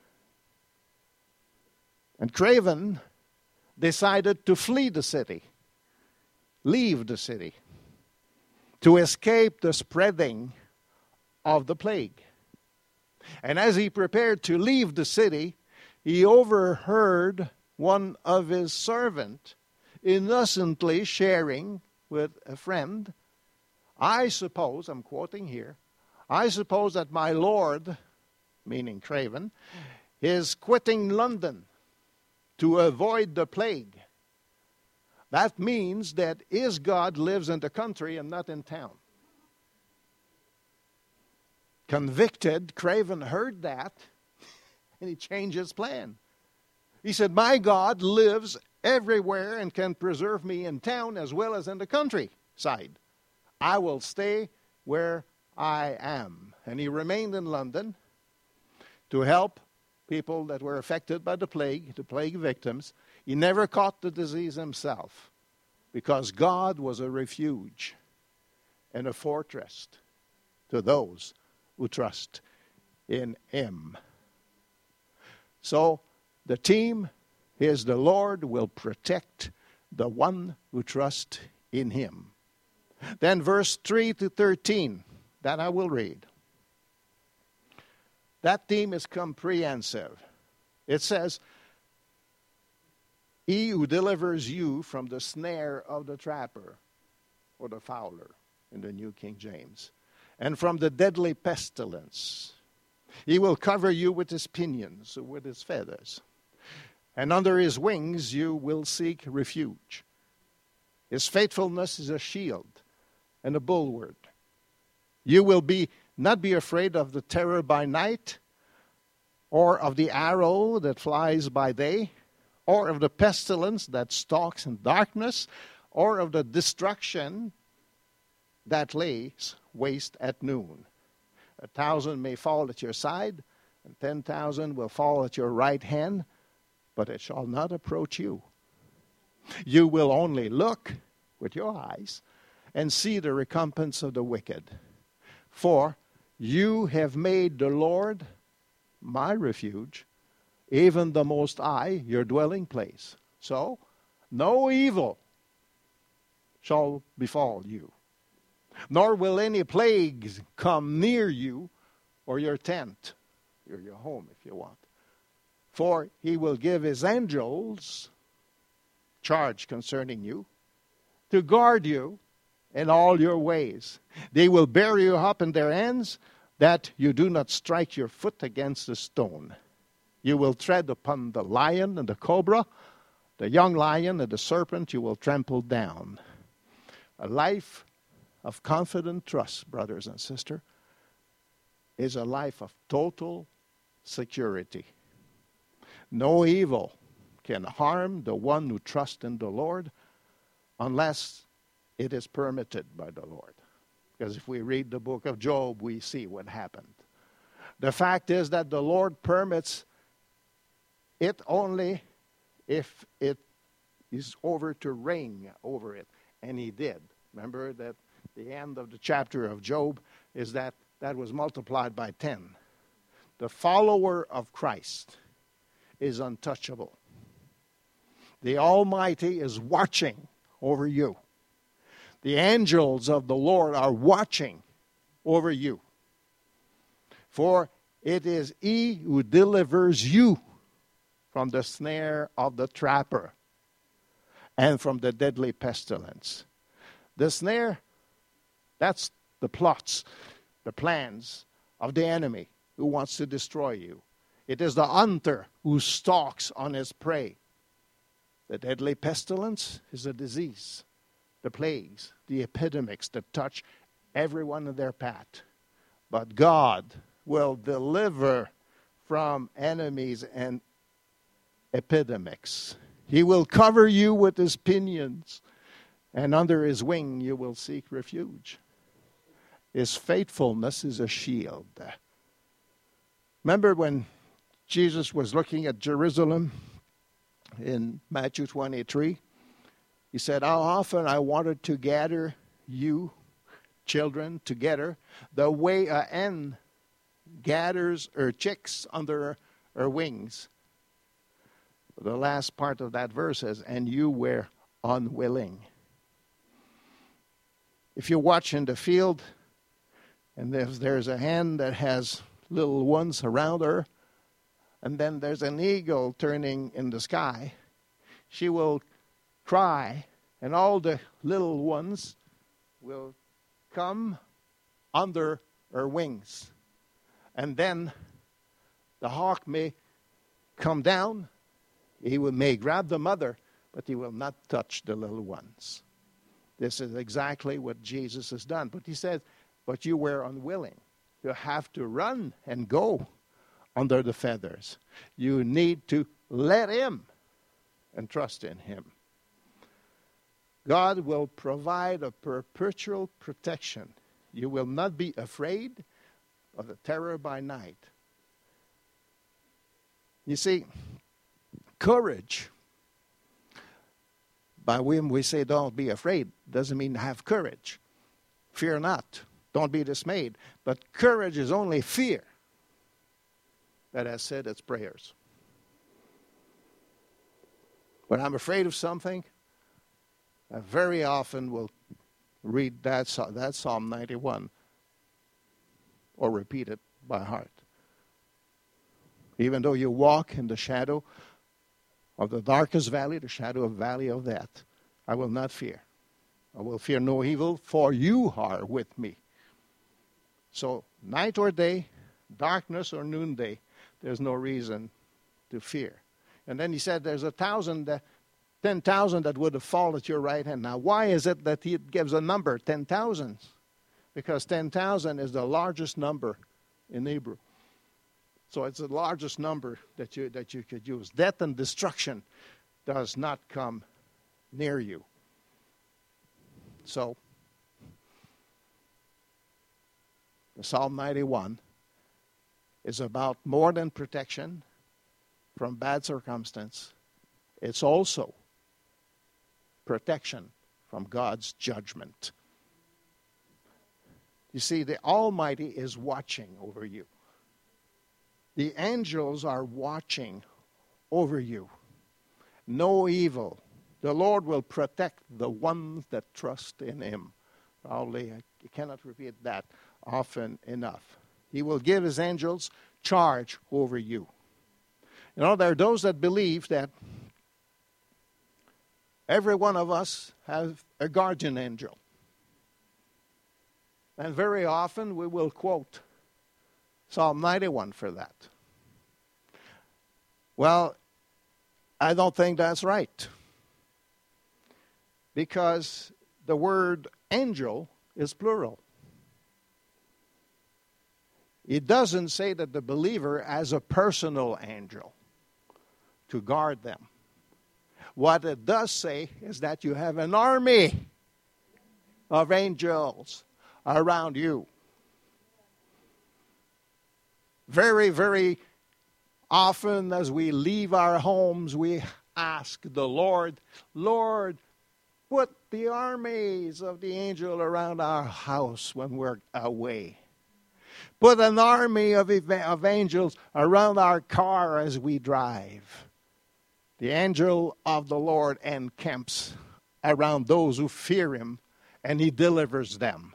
And Craven decided to flee the city, leave the city, to escape the spreading of the plague. And as he prepared to leave the city, he overheard one of his servants innocently sharing with a friend, I suppose, I'm quoting here, I suppose that my Lord, meaning Craven, is quitting London to avoid the plague. That means that his God lives in the country and not in town. Convicted, Craven heard that, and he changed his plan. He said, my God lives everywhere and can preserve me in town as well as in the countryside. I will stay where I am. And he remained in London to help people that were affected by the plague victims. He never caught the disease himself because God was a refuge and a fortress to those who trust in him. So the theme is the Lord will protect the one who trusts in him. Then verse 3 to 13, that I will read. That theme is comprehensive. It says, he who delivers you from the snare of the trapper, or the fowler in the New King James, and from the deadly pestilence. He will cover you with his pinions, with his feathers. And under his wings you will seek refuge. His faithfulness is a shield and a bulwark. You will not be afraid of the terror by night, or of the arrow that flies by day, or of the pestilence that stalks in darkness, or of the destruction that lays waste at noon. 1,000 may fall at your side, and 10,000 will fall at your right hand, but it shall not approach you. You will only look with your eyes and see the recompense of the wicked. For you have made the Lord my refuge, even the Most High, your dwelling place. So, no evil shall befall you, nor will any plagues come near you or your tent, or your home if you want. For he will give his angels charge concerning you, to guard you in all your ways. They will bear you up in their hands, that you do not strike your foot against a stone. You will tread upon the lion and the cobra, the young lion and the serpent you will trample down. A life of confident trust, brothers and sisters, is a life of total security. No evil can harm the one who trusts in the Lord unless it is permitted by the Lord. Because if we read the book of Job, we see what happened. The fact is that the Lord permits it only if it is over to reign over it. And he did. Remember that the end of the chapter of Job is that was multiplied by 10. The follower of Christ is untouchable. The Almighty is watching over you. The angels of the Lord are watching over you. For it is He who delivers you from the snare of the trapper and from the deadly pestilence. The snare, that's the plots, the plans of the enemy who wants to destroy you. It is the hunter who stalks on his prey. The deadly pestilence is a disease, the plagues, the epidemics that touch everyone in their path. But God will deliver from enemies and epidemics. He will cover you with His pinions, and under His wing you will seek refuge. His faithfulness is a shield. Remember when Jesus was looking at Jerusalem in Matthew 23? He said, how often I wanted to gather you, children, together, the way a hen gathers her chicks under her wings. The last part of that verse says, and you were unwilling. If you watch in the field, and if there's a hen that has little ones around her, and then there's an eagle turning in the sky, she will cry, and all the little ones will come under her wings. And then the hawk may come down, may grab the mother, but he will not touch the little ones. This is exactly what Jesus has done. But he said, but you were unwilling. You have to run and go under the feathers. You need to let Him and trust in Him. God will provide a perpetual protection. You will not be afraid of the terror by night. You see, courage, by when we say don't be afraid, doesn't mean have courage. Fear not. Don't be dismayed. But courage is only fear that has said its prayers. When I'm afraid of something, I very often will read that Psalm 91 or repeat it by heart. Even though you walk in the shadow of the darkest valley, the shadow of valley of death, I will not fear. I will fear no evil, for you are with me. So night or day, darkness or noonday, there's no reason to fear. And then he said there's 10,000 that would have fallen at your right hand. Now, why is it that he gives a number, 10,000? Because 10,000 is the largest number in Hebrew. So it's the largest number that you could use. Death and destruction does not come near you. So, the Psalm 91 is about more than protection from bad circumstance. It's also protection from God's judgment. You see, the Almighty is watching over you. The angels are watching over you. No evil. The Lord will protect the ones that trust in Him. Probably, I cannot repeat that often enough. He will give His angels charge over you. You know, there are those that believe that every one of us have a guardian angel. And very often we will quote Psalm 91 for that. Well, I don't think that's right. Because the word angel is plural. It doesn't say that the believer has a personal angel to guard them. What it does say is that you have an army of angels around you. Very, very Often as we leave our homes, we ask the Lord, Lord, put the armies of the angel around our house when we're away. Put an army of angels around our car as we drive. The angel of the Lord encamps around those who fear him, and he delivers them.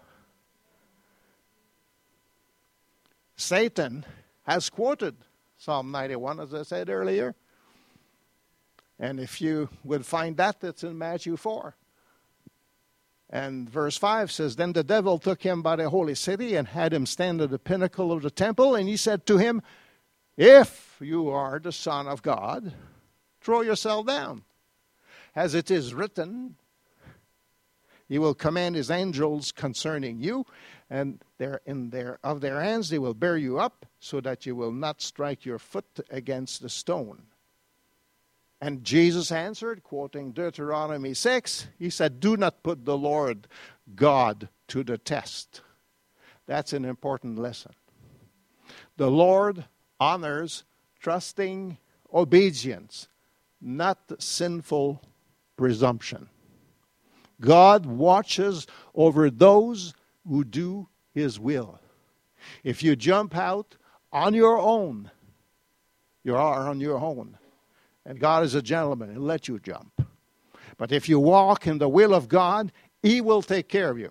Satan has quoted Psalm 91, as I said earlier. And if you would find that, it's in Matthew 4. And verse 5 says, Then the devil took him by the holy city and had him stand at the pinnacle of the temple. And he said to him, If you are the Son of God, throw yourself down. As it is written, He will command His angels concerning you, and of their hands they will bear you up, so that you will not strike your foot against the stone. And Jesus answered, quoting Deuteronomy 6, he said, Do not put the Lord God to the test. That's an important lesson. The Lord honors trusting obedience, not sinful presumption. God watches over those who do His will. If you jump out on your own, you are on your own. And God is a gentleman. He'll let you jump. But if you walk in the will of God, He will take care of you.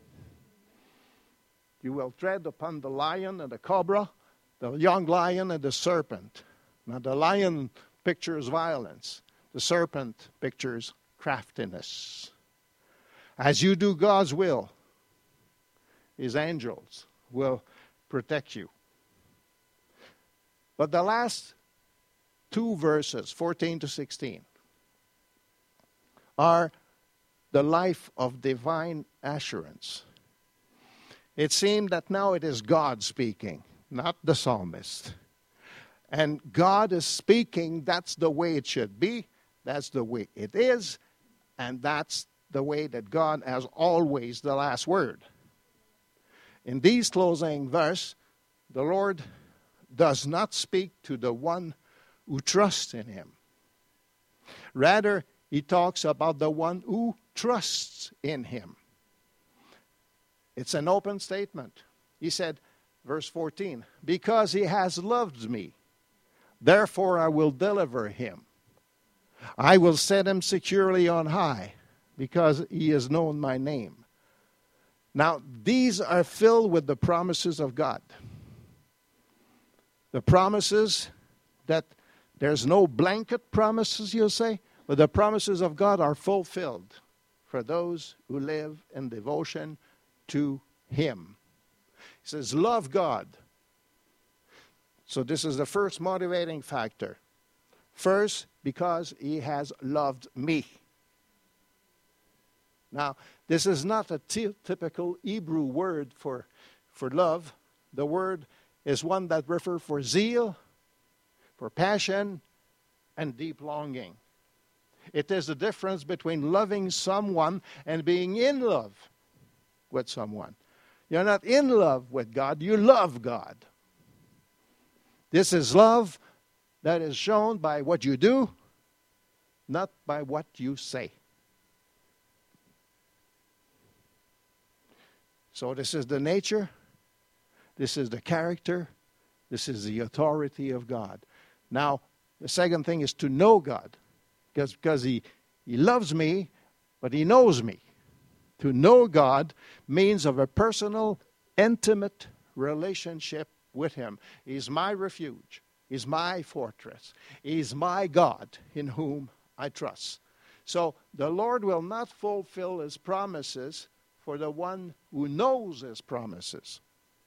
You will tread upon the lion and the cobra, the young lion and the serpent. Now the lion pictures violence. The serpent pictures craftiness. As you do God's will, His angels will protect you. But the last two verses, 14 to 16, are the life of divine assurance. It seemed that now it is God speaking, not the psalmist. And God is speaking, that's the way it should be, that's the way it is, and that's the way that God has always the last word. In these closing verse, the Lord does not speak to the one who trusts in Him. Rather, He talks about the one who trusts in Him. It's an open statement. He said, verse 14, Because He has loved me, therefore I will deliver him. I will set him securely on high, because he has known my name. Now, these are filled with the promises of God. The promises that there's no blanket promises, you'll say, but the promises of God are fulfilled for those who live in devotion to Him. He says, love God. So this is the first motivating factor. First, because He has loved me. Now, this is not a typical Hebrew word for love. The word is one that refers for zeal, for passion, and deep longing. It is the difference between loving someone and being in love with someone. You're not in love with God, you love God. This is love that is shown by what you do, not by what you say. So this is the nature, this is the character, this is the authority of God. Now, the second thing is to know God, because he loves me, but He knows me. To know God means of a personal, intimate relationship with Him. He's my refuge. He's my fortress. He's my God in whom I trust. So the Lord will not fulfill His promises for the one who knows His promises.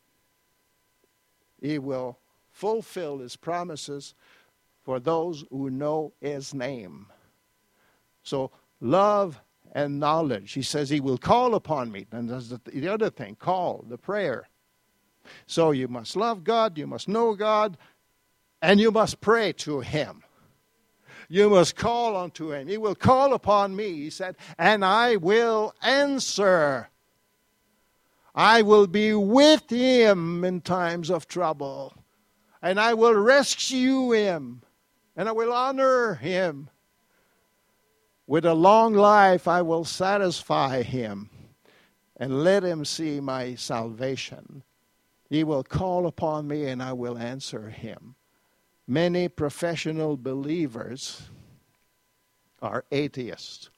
He will fulfill His promises for those who know His name. So love and knowledge. He says He will call upon me. And that's the other thing, call, the prayer. So you must love God, you must know God, and you must pray to Him. You must call unto Him. He will call upon me, He said, and I will answer. I will be with Him in times of trouble. And I will rescue him. And I will honor him. With a long life I will satisfy him. And let him see my salvation. He will call upon me and I will answer him. Many professional believers are atheists.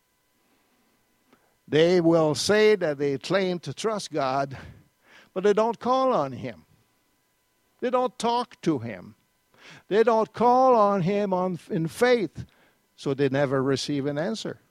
They will say that they claim to trust God, but they don't call on him. They don't talk to him. They don't call on him in faith, so they never receive an answer.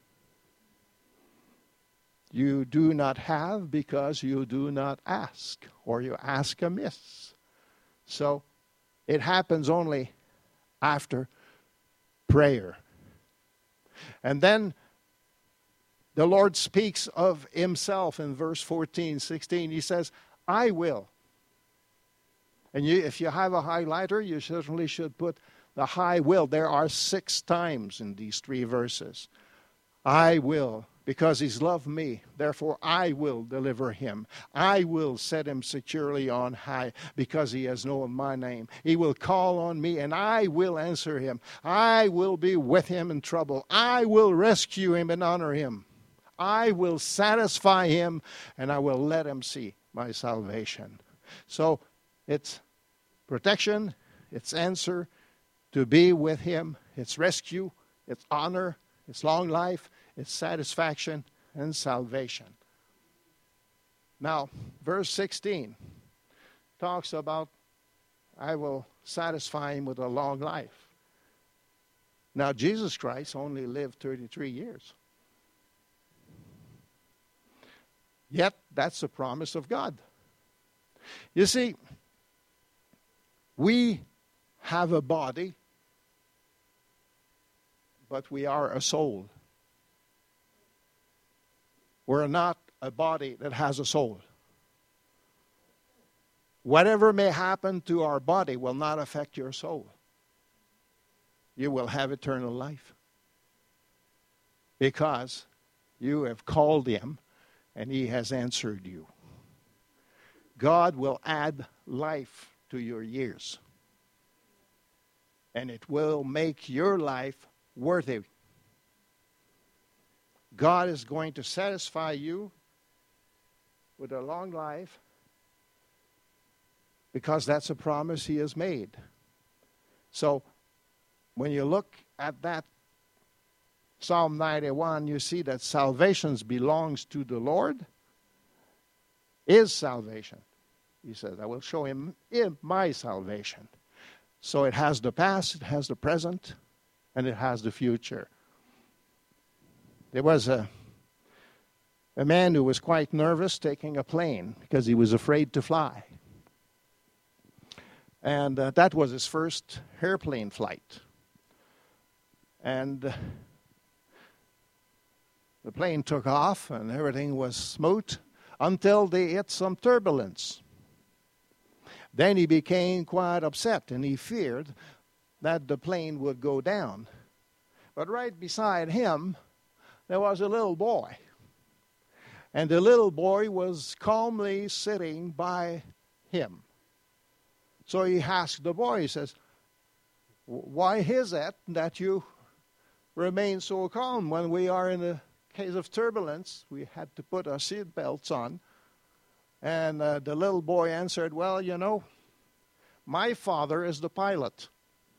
You do not have because you do not ask, or you ask amiss. So it happens only after prayer. And then the Lord speaks of himself in verse 14, 16. He says, I will. And if you have a highlighter, you certainly should put the I will. There are 6 times in these 3 verses. I will. Because he's loved me, therefore I will deliver him. I will set him securely on high because he has known my name. He will call on me and I will answer him. I will be with him in trouble. I will rescue him and honor him. I will satisfy him and I will let him see my salvation. So it's protection, it's answer, to be with him, it's rescue, it's honor, it's long life, it's satisfaction and salvation. Now, verse 16 talks about, I will satisfy him with a long life. Now, Jesus Christ only lived 33 years. Yet, that's the promise of God. You see, we have a body, but we are a soul. We're not a body that has a soul. Whatever may happen to our body will not affect your soul. You will have eternal life. Because you have called him and he has answered you. God will add life to your years. And it will make your life worthy. God is going to satisfy you with a long life because that's a promise he has made. So when you look at that Psalm 91, you see that salvation belongs to the Lord. Is salvation. He says, I will show him my salvation. So it has the past, it has the present, and it has the future. There was a man who was quite nervous taking a plane because he was afraid to fly. And that was his first airplane flight. And the plane took off and everything was smooth until they hit some turbulence. Then he became quite upset and he feared that the plane would go down. But right beside him, there was a little boy. And the little boy was calmly sitting by him. So he asked the boy, he says, why is it that you remain so calm when we are in a case of turbulence? We had to put our seat belts on. And the little boy answered, well, you know, my father is the pilot.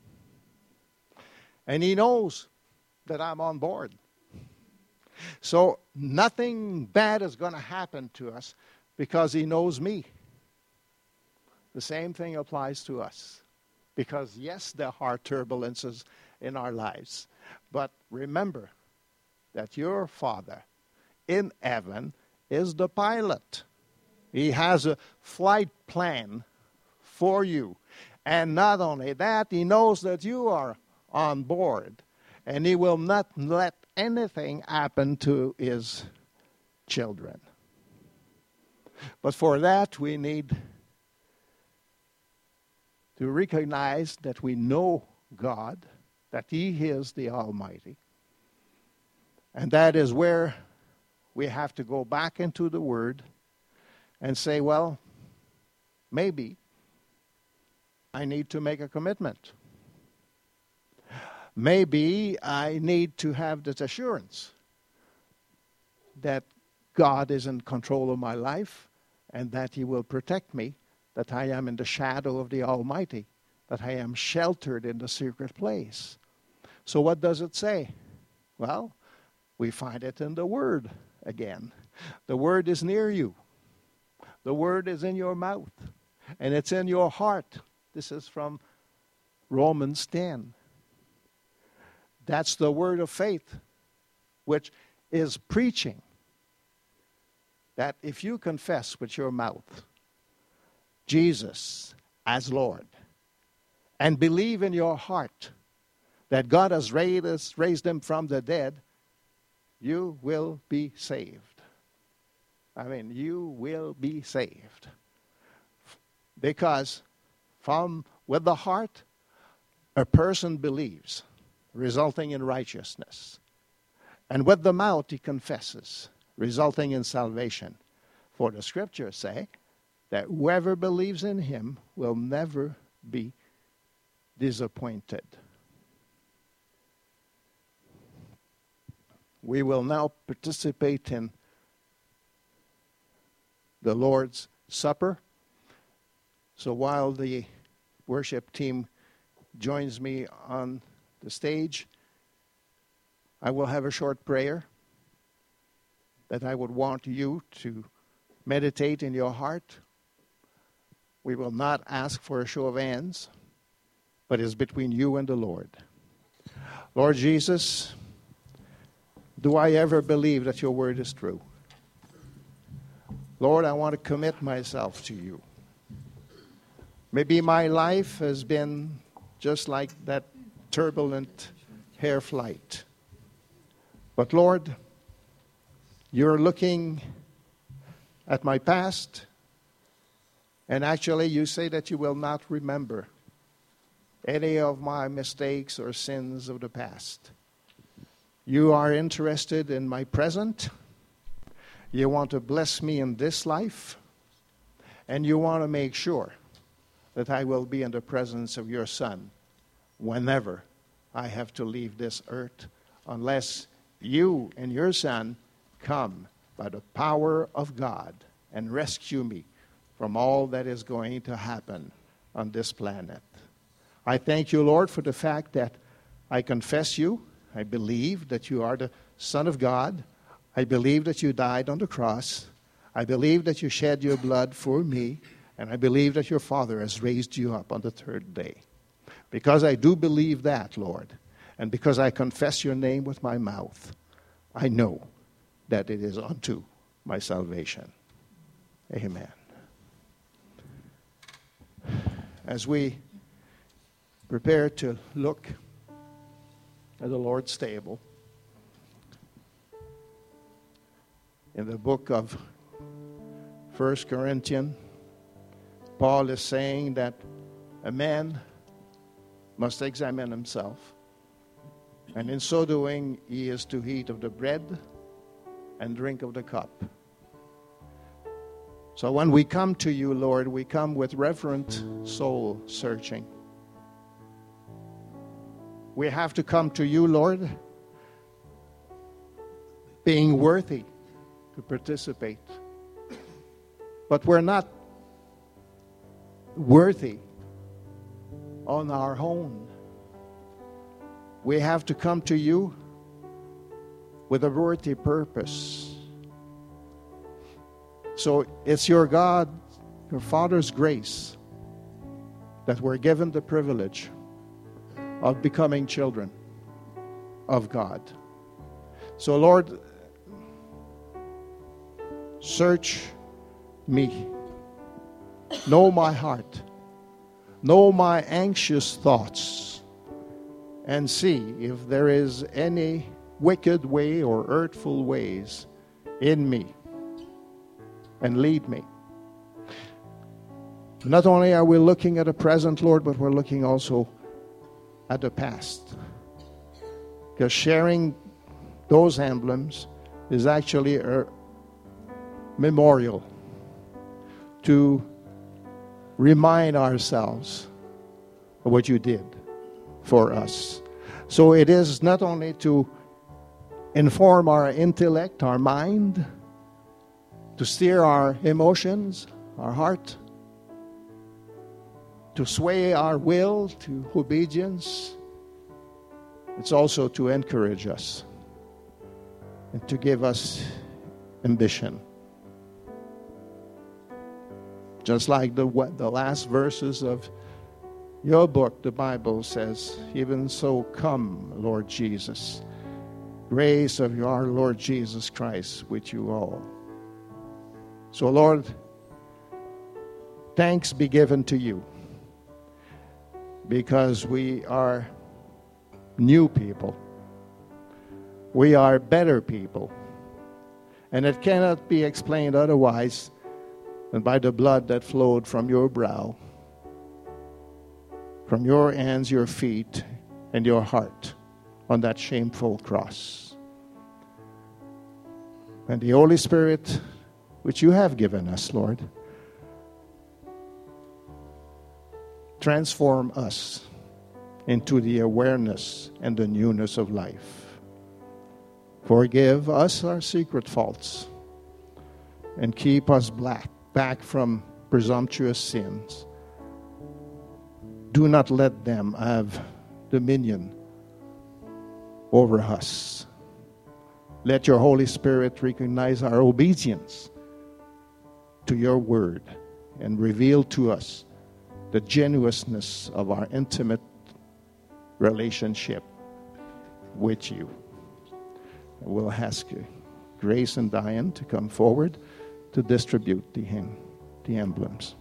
And he knows that I'm on board. So nothing bad is going to happen to us because he knows me. The same thing applies to us. Because yes, there are turbulences in our lives. But remember that your Father in heaven is the pilot. He has a flight plan for you. And not only that, he knows that you are on board. And he will not let anything happen to his children. But for that, we need to recognize that we know God, that he is the Almighty. And that is where we have to go back into the Word and say, well, maybe I need to make a commitment. Maybe I need to have this assurance that God is in control of my life and that He will protect me, that I am in the shadow of the Almighty, that I am sheltered in the secret place. So what does it say? Well, we find it in the Word again. The Word is near you. The Word is in your mouth, and it's in your heart. This is from Romans 10. That's the word of faith, which is preaching that if you confess with your mouth Jesus as Lord and believe in your heart that God has raised Him from the dead, you will be saved. I mean, you will be saved. Because with the heart, a person believes, resulting in righteousness. And with the mouth he confesses, resulting in salvation. For the scriptures say that whoever believes in Him will never be disappointed. We will now participate in the Lord's Supper. So while the worship team joins me on the stage, I will have a short prayer that I would want you to meditate in your heart. We will not ask for a show of hands, but it's between you and the Lord. Lord Jesus, do I ever believe that your word is true? Lord, I want to commit myself to you. Maybe my life has been just like that turbulent air flight. But Lord, you're looking at my past, and actually you say that you will not remember any of my mistakes or sins of the past. You are interested in my present. You want to bless me in this life, and you want to make sure that I will be in the presence of your Son whenever I have to leave this earth, unless you and your Son come by the power of God and rescue me from all that is going to happen on this planet. I thank you, Lord, for the fact that I confess you. I believe that you are the Son of God. I believe that you died on the cross. I believe that you shed your blood for me. And I believe that your Father has raised you up on the third day. Because I do believe that, Lord, and because I confess your name with my mouth, I know that it is unto my salvation. Amen. As we prepare to look at the Lord's table, in the book of 1 Corinthians, Paul is saying that a man must examine himself, and in so doing, he is to eat of the bread and drink of the cup. So when we come to you, Lord, we come with reverent soul searching. We have to come to you, Lord, being worthy to participate. But we're not worthy on our own. We have to come to you with a worthy purpose. So it's your God, your Father's grace, that we're given the privilege of becoming children of God. So Lord, search me. Know my heart. Know my anxious thoughts. And see if there is any wicked way or hurtful ways in me. And lead me. Not only are we looking at the present, Lord, but we're looking also at the past. Because sharing those emblems is actually a memorial to remind ourselves what you did for us. So it is not only to inform our intellect, our mind, to steer our emotions, our heart, to sway our will to obedience. It's also to encourage us and to give us ambition. Just like the last verses of your book, the Bible says, even so come, Lord Jesus. Grace of our Lord Jesus Christ with you all. So, Lord, thanks be given to you, because we are new people. We are better people. And it cannot be explained otherwise than by the blood that flowed from your brow, from your hands, your feet, and your heart on that shameful cross. And the Holy Spirit, which you have given us, Lord, transform us into the awareness and the newness of life. Forgive us our secret faults and keep us back from presumptuous sins. Do not let them have dominion over us. Let your Holy Spirit recognize our obedience to your word and reveal to us the genuineness of our intimate relationship with you. We'll ask Grace and Diane to come forward to distribute the emblems.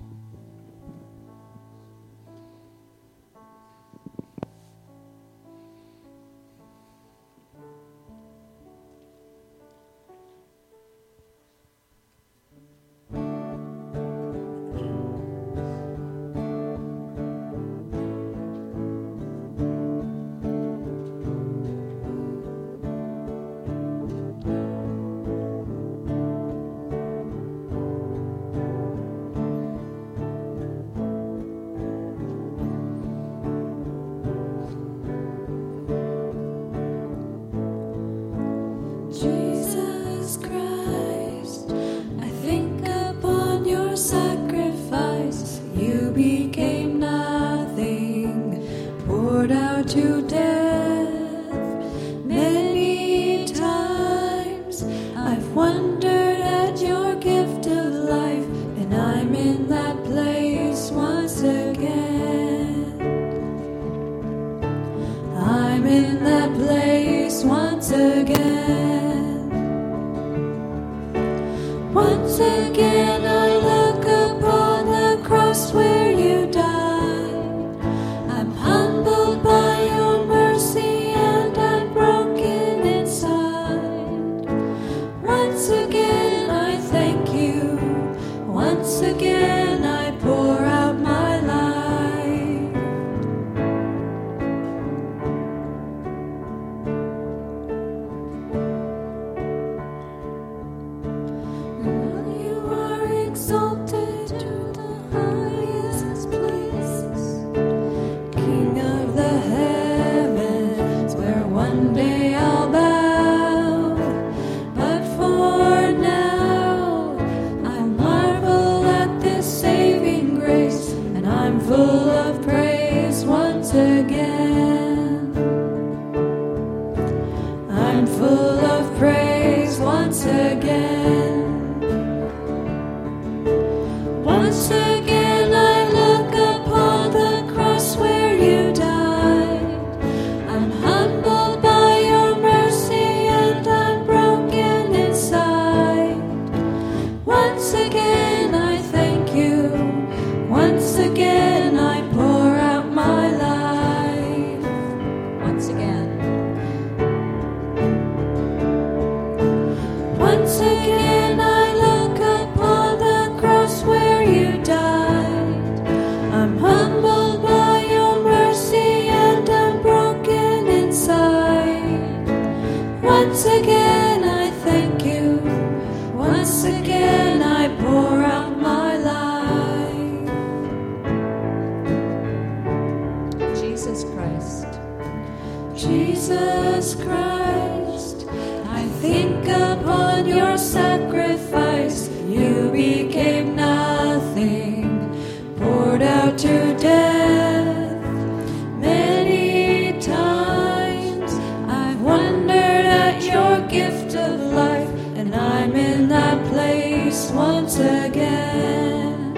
Jesus Christ. I think upon your sacrifice. You became nothing, poured out to death. Many times I've wondered at your gift of life, and I'm in that place once again.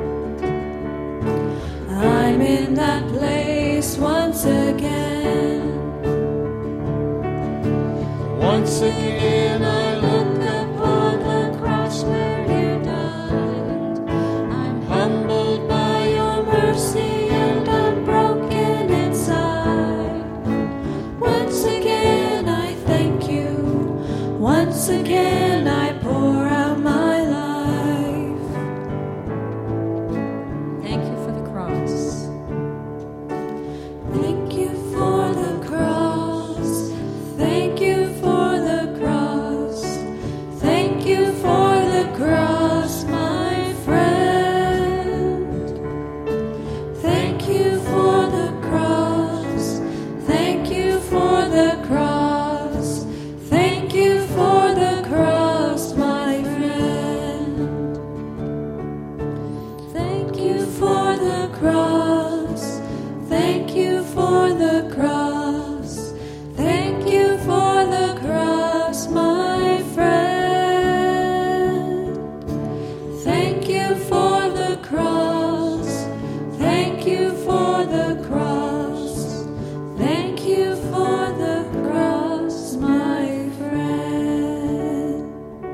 I'm in that place once again. Once again I look upon the cross where you died. I'm humbled by your mercy and I'm broken inside. Once again I thank you. Once again I pour out my life. Thank you for the cross. Thank you for the cross. Thank you for the cross. Thank you for the cross, my friend. Thank you for the cross. Thank you for the cross. Thank you for the cross, my friend. Thank you for the cross. Thank you for the cross. Thank you for the cross, my friend. Thank you for the cross. Thank you for the cross. Thank you for the cross, my friend.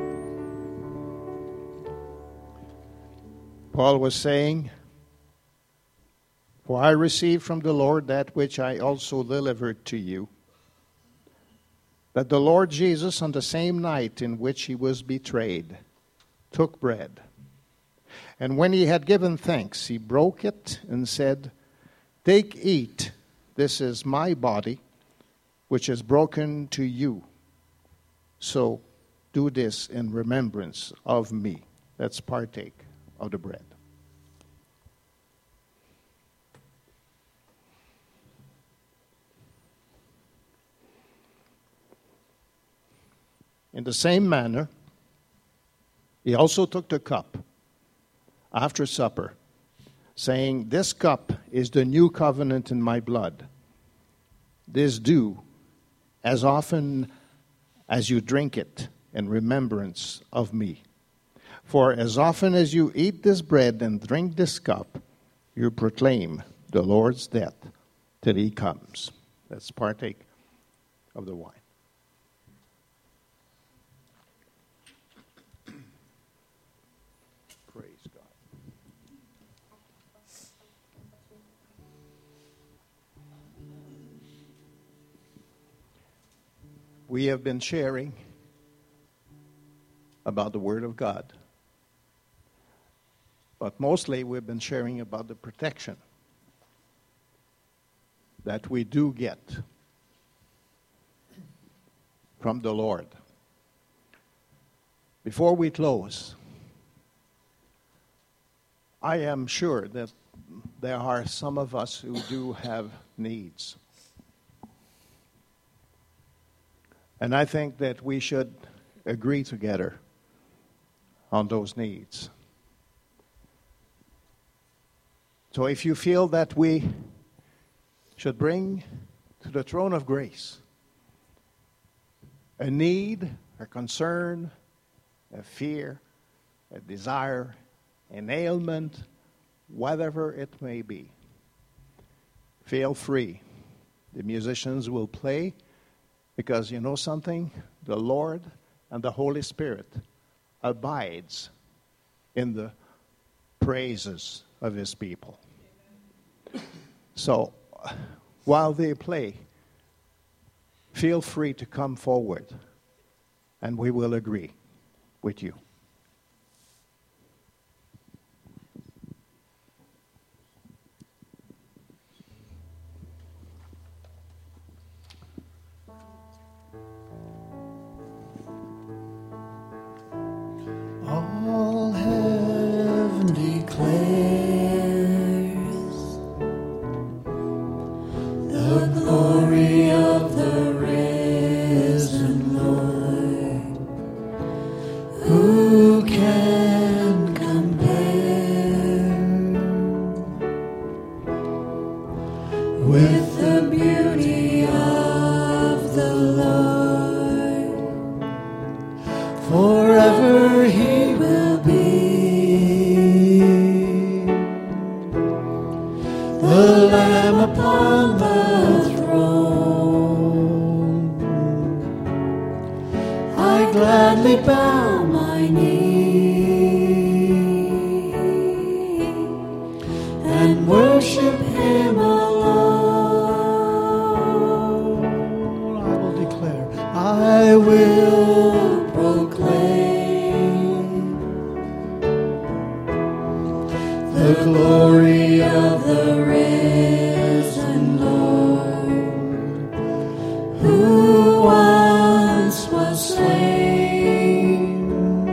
Paul was saying, "For I received from the Lord that which I also delivered to you, that the Lord Jesus, on the same night in which he was betrayed, took bread. And when he had given thanks, he broke it and said, 'Take, eat, this is my body, which is broken to you. So do this in remembrance of me.'" Let's partake of the bread. In the same manner, he also took the cup after supper, saying, "This cup is the new covenant in my blood. This do as often as you drink it in remembrance of me. For as often as you eat this bread and drink this cup, you proclaim the Lord's death till he comes." Let's partake of the wine. Praise God. We have been sharing about the Word of God. But mostly we've been sharing about the protection that we do get from the Lord. Before we close, I am sure that there are some of us who do have needs. And I think that we should agree together on those needs. So if you feel that we should bring to the throne of grace a need, a concern, a fear, a desire, an ailment, whatever it may be, feel free. The musicians will play, because you know something? The Lord and the Holy Spirit abides in the praises of his people. So, while they play, feel free to come forward, and we will agree with you. All heaven declares the glory of the I gladly bow my knee and worship Him alone. I will declare, I will proclaim the glory of the risen Lord, who once was slain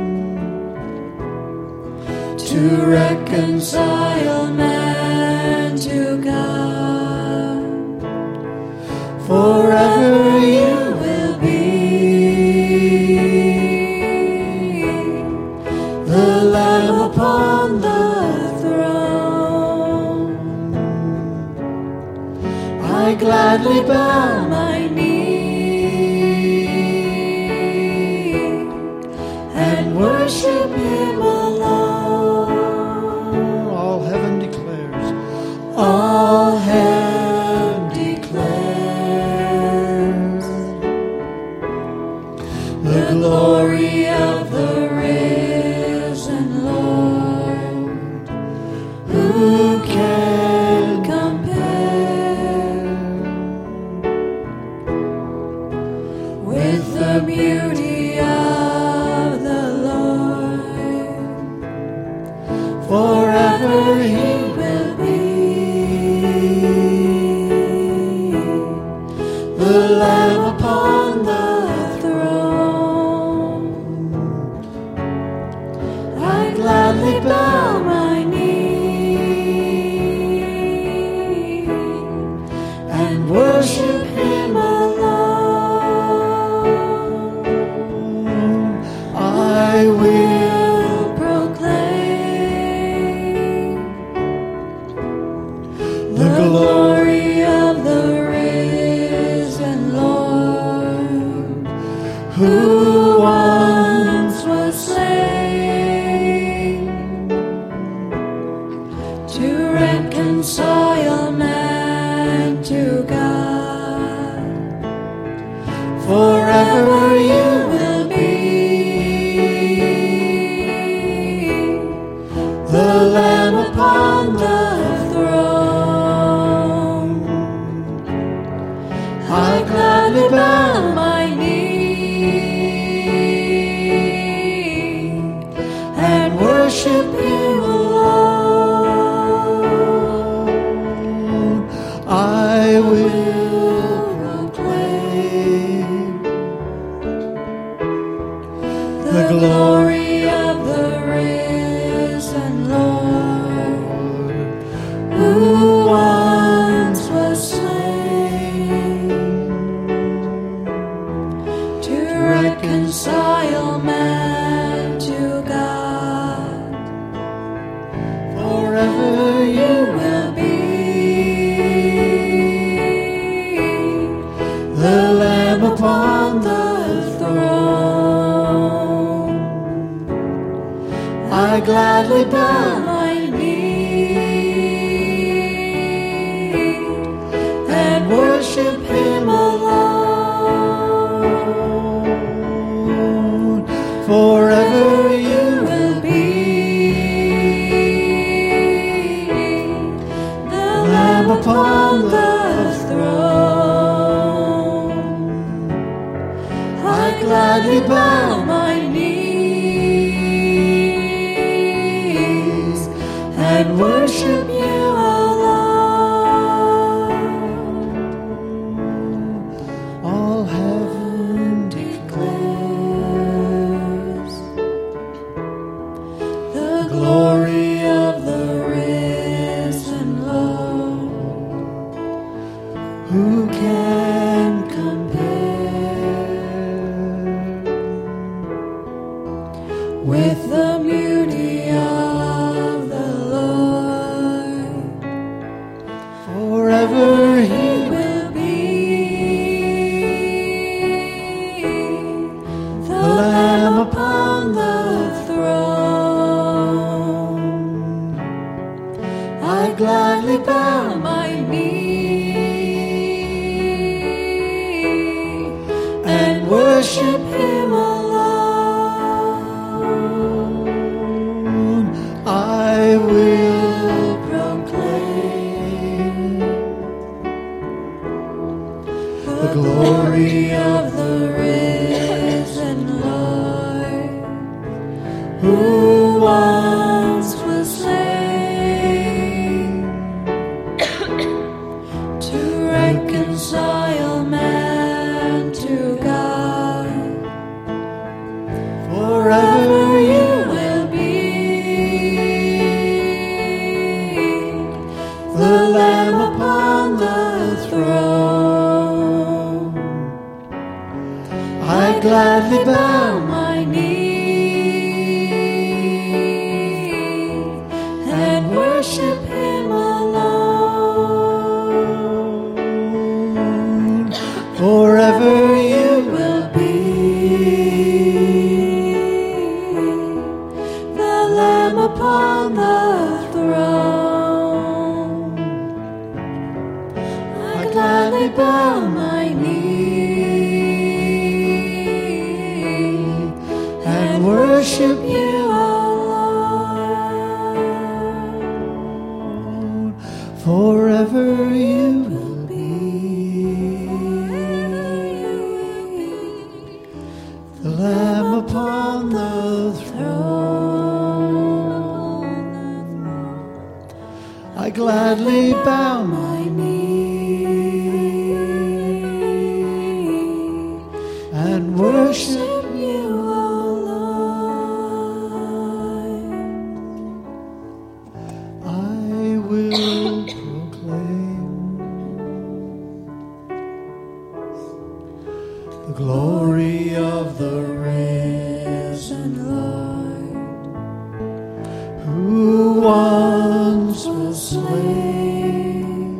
to reconcile man to God. Forever you will be the Lamb upon the throne. I gladly bow my knee and worship Him alone. all heaven declares, All heaven declares the glory of the risen Lord. Who can compare with the beauty of the Lord? Forever He will be the Lamb upon the throne. I gladly bow my knee and worship Him alone. I will proclaim the glory of the risen Lord, who once was slain to reconcile man to God. Forever you will be the Lamb upon the throne. I gladly bow my knee and worship Him alone. I will proclaim the glory of the risen Lord, who once was slain to reconcile man to God. Forever you will be the Lamb upon the throne. I gladly bow my knee and worship Him alone. Forever you will be the Lamb upon the throne. I gladly bow my knees and worship You alone. All heaven declares the glory of the risen Lord. Who can compare with the beauty of the Lord? Forever He will be the Lamb upon the throne. I gladly bow my knee and worship Him alone. who once was slain to reconcile man to God. Forever you will be the Lamb upon the throne. I gladly bow my knee and worship Him alone. Forever you will be the Lamb upon the throne. I gladly bow my knee and worship you alone. Forever you will be the Lamb upon the throne. I gladly bow my knee and worship you alone. I will proclaim the glory of the risen Lord, who once was slain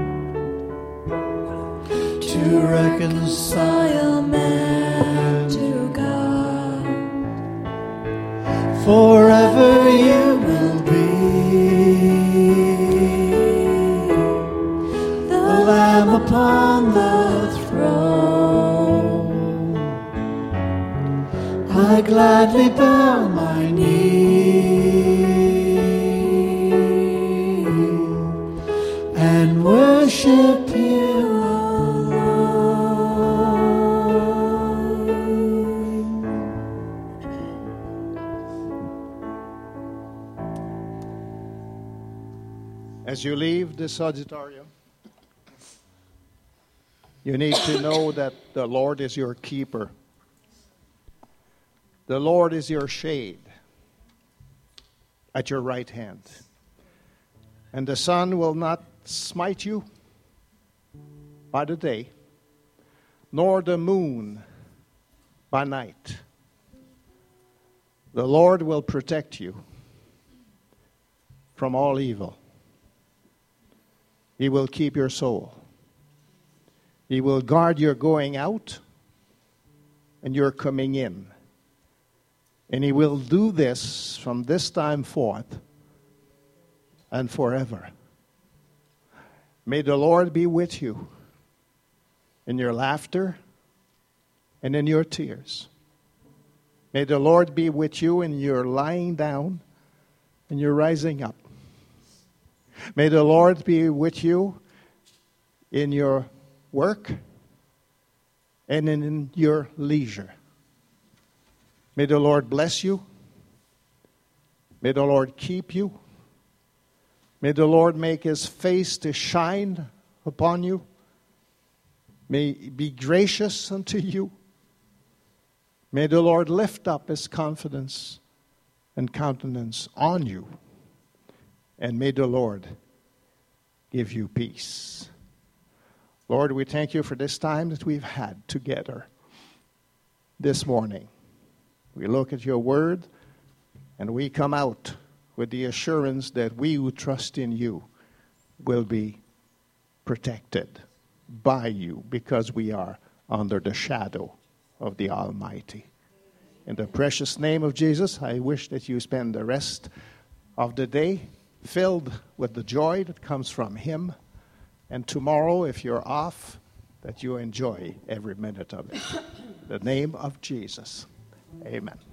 to reconcile man to God. Forever you will be the Lamb upon the throne. I gladly bow my knee and worship you alone. As you leave this auditorium, you need to know that the Lord is your keeper. The Lord is your shade at your right hand. And the sun will not smite you by the day, nor the moon by night. The Lord will protect you from all evil. He will keep your soul. He will guard your going out and your coming in. And He will do this from this time forth and forever. May the Lord be with you in your laughter and in your tears. May the Lord be with you in your lying down and your rising up. May the Lord be with you in your work and in your leisure. May the Lord bless you. May the Lord keep you. May the Lord make His face to shine upon you. May He be gracious unto you. May the Lord lift up His confidence and countenance on you. And may the Lord give you peace. Lord, we thank you for this time that we've had together this morning. We look at your word and we come out with the assurance that we who trust in you will be protected by you because we are under the shadow of the Almighty. In the precious name of Jesus, I wish that you spend the rest of the day filled with the joy that comes from Him. And tomorrow, if you're off, that you enjoy every minute of it. In the name of Jesus. Amen.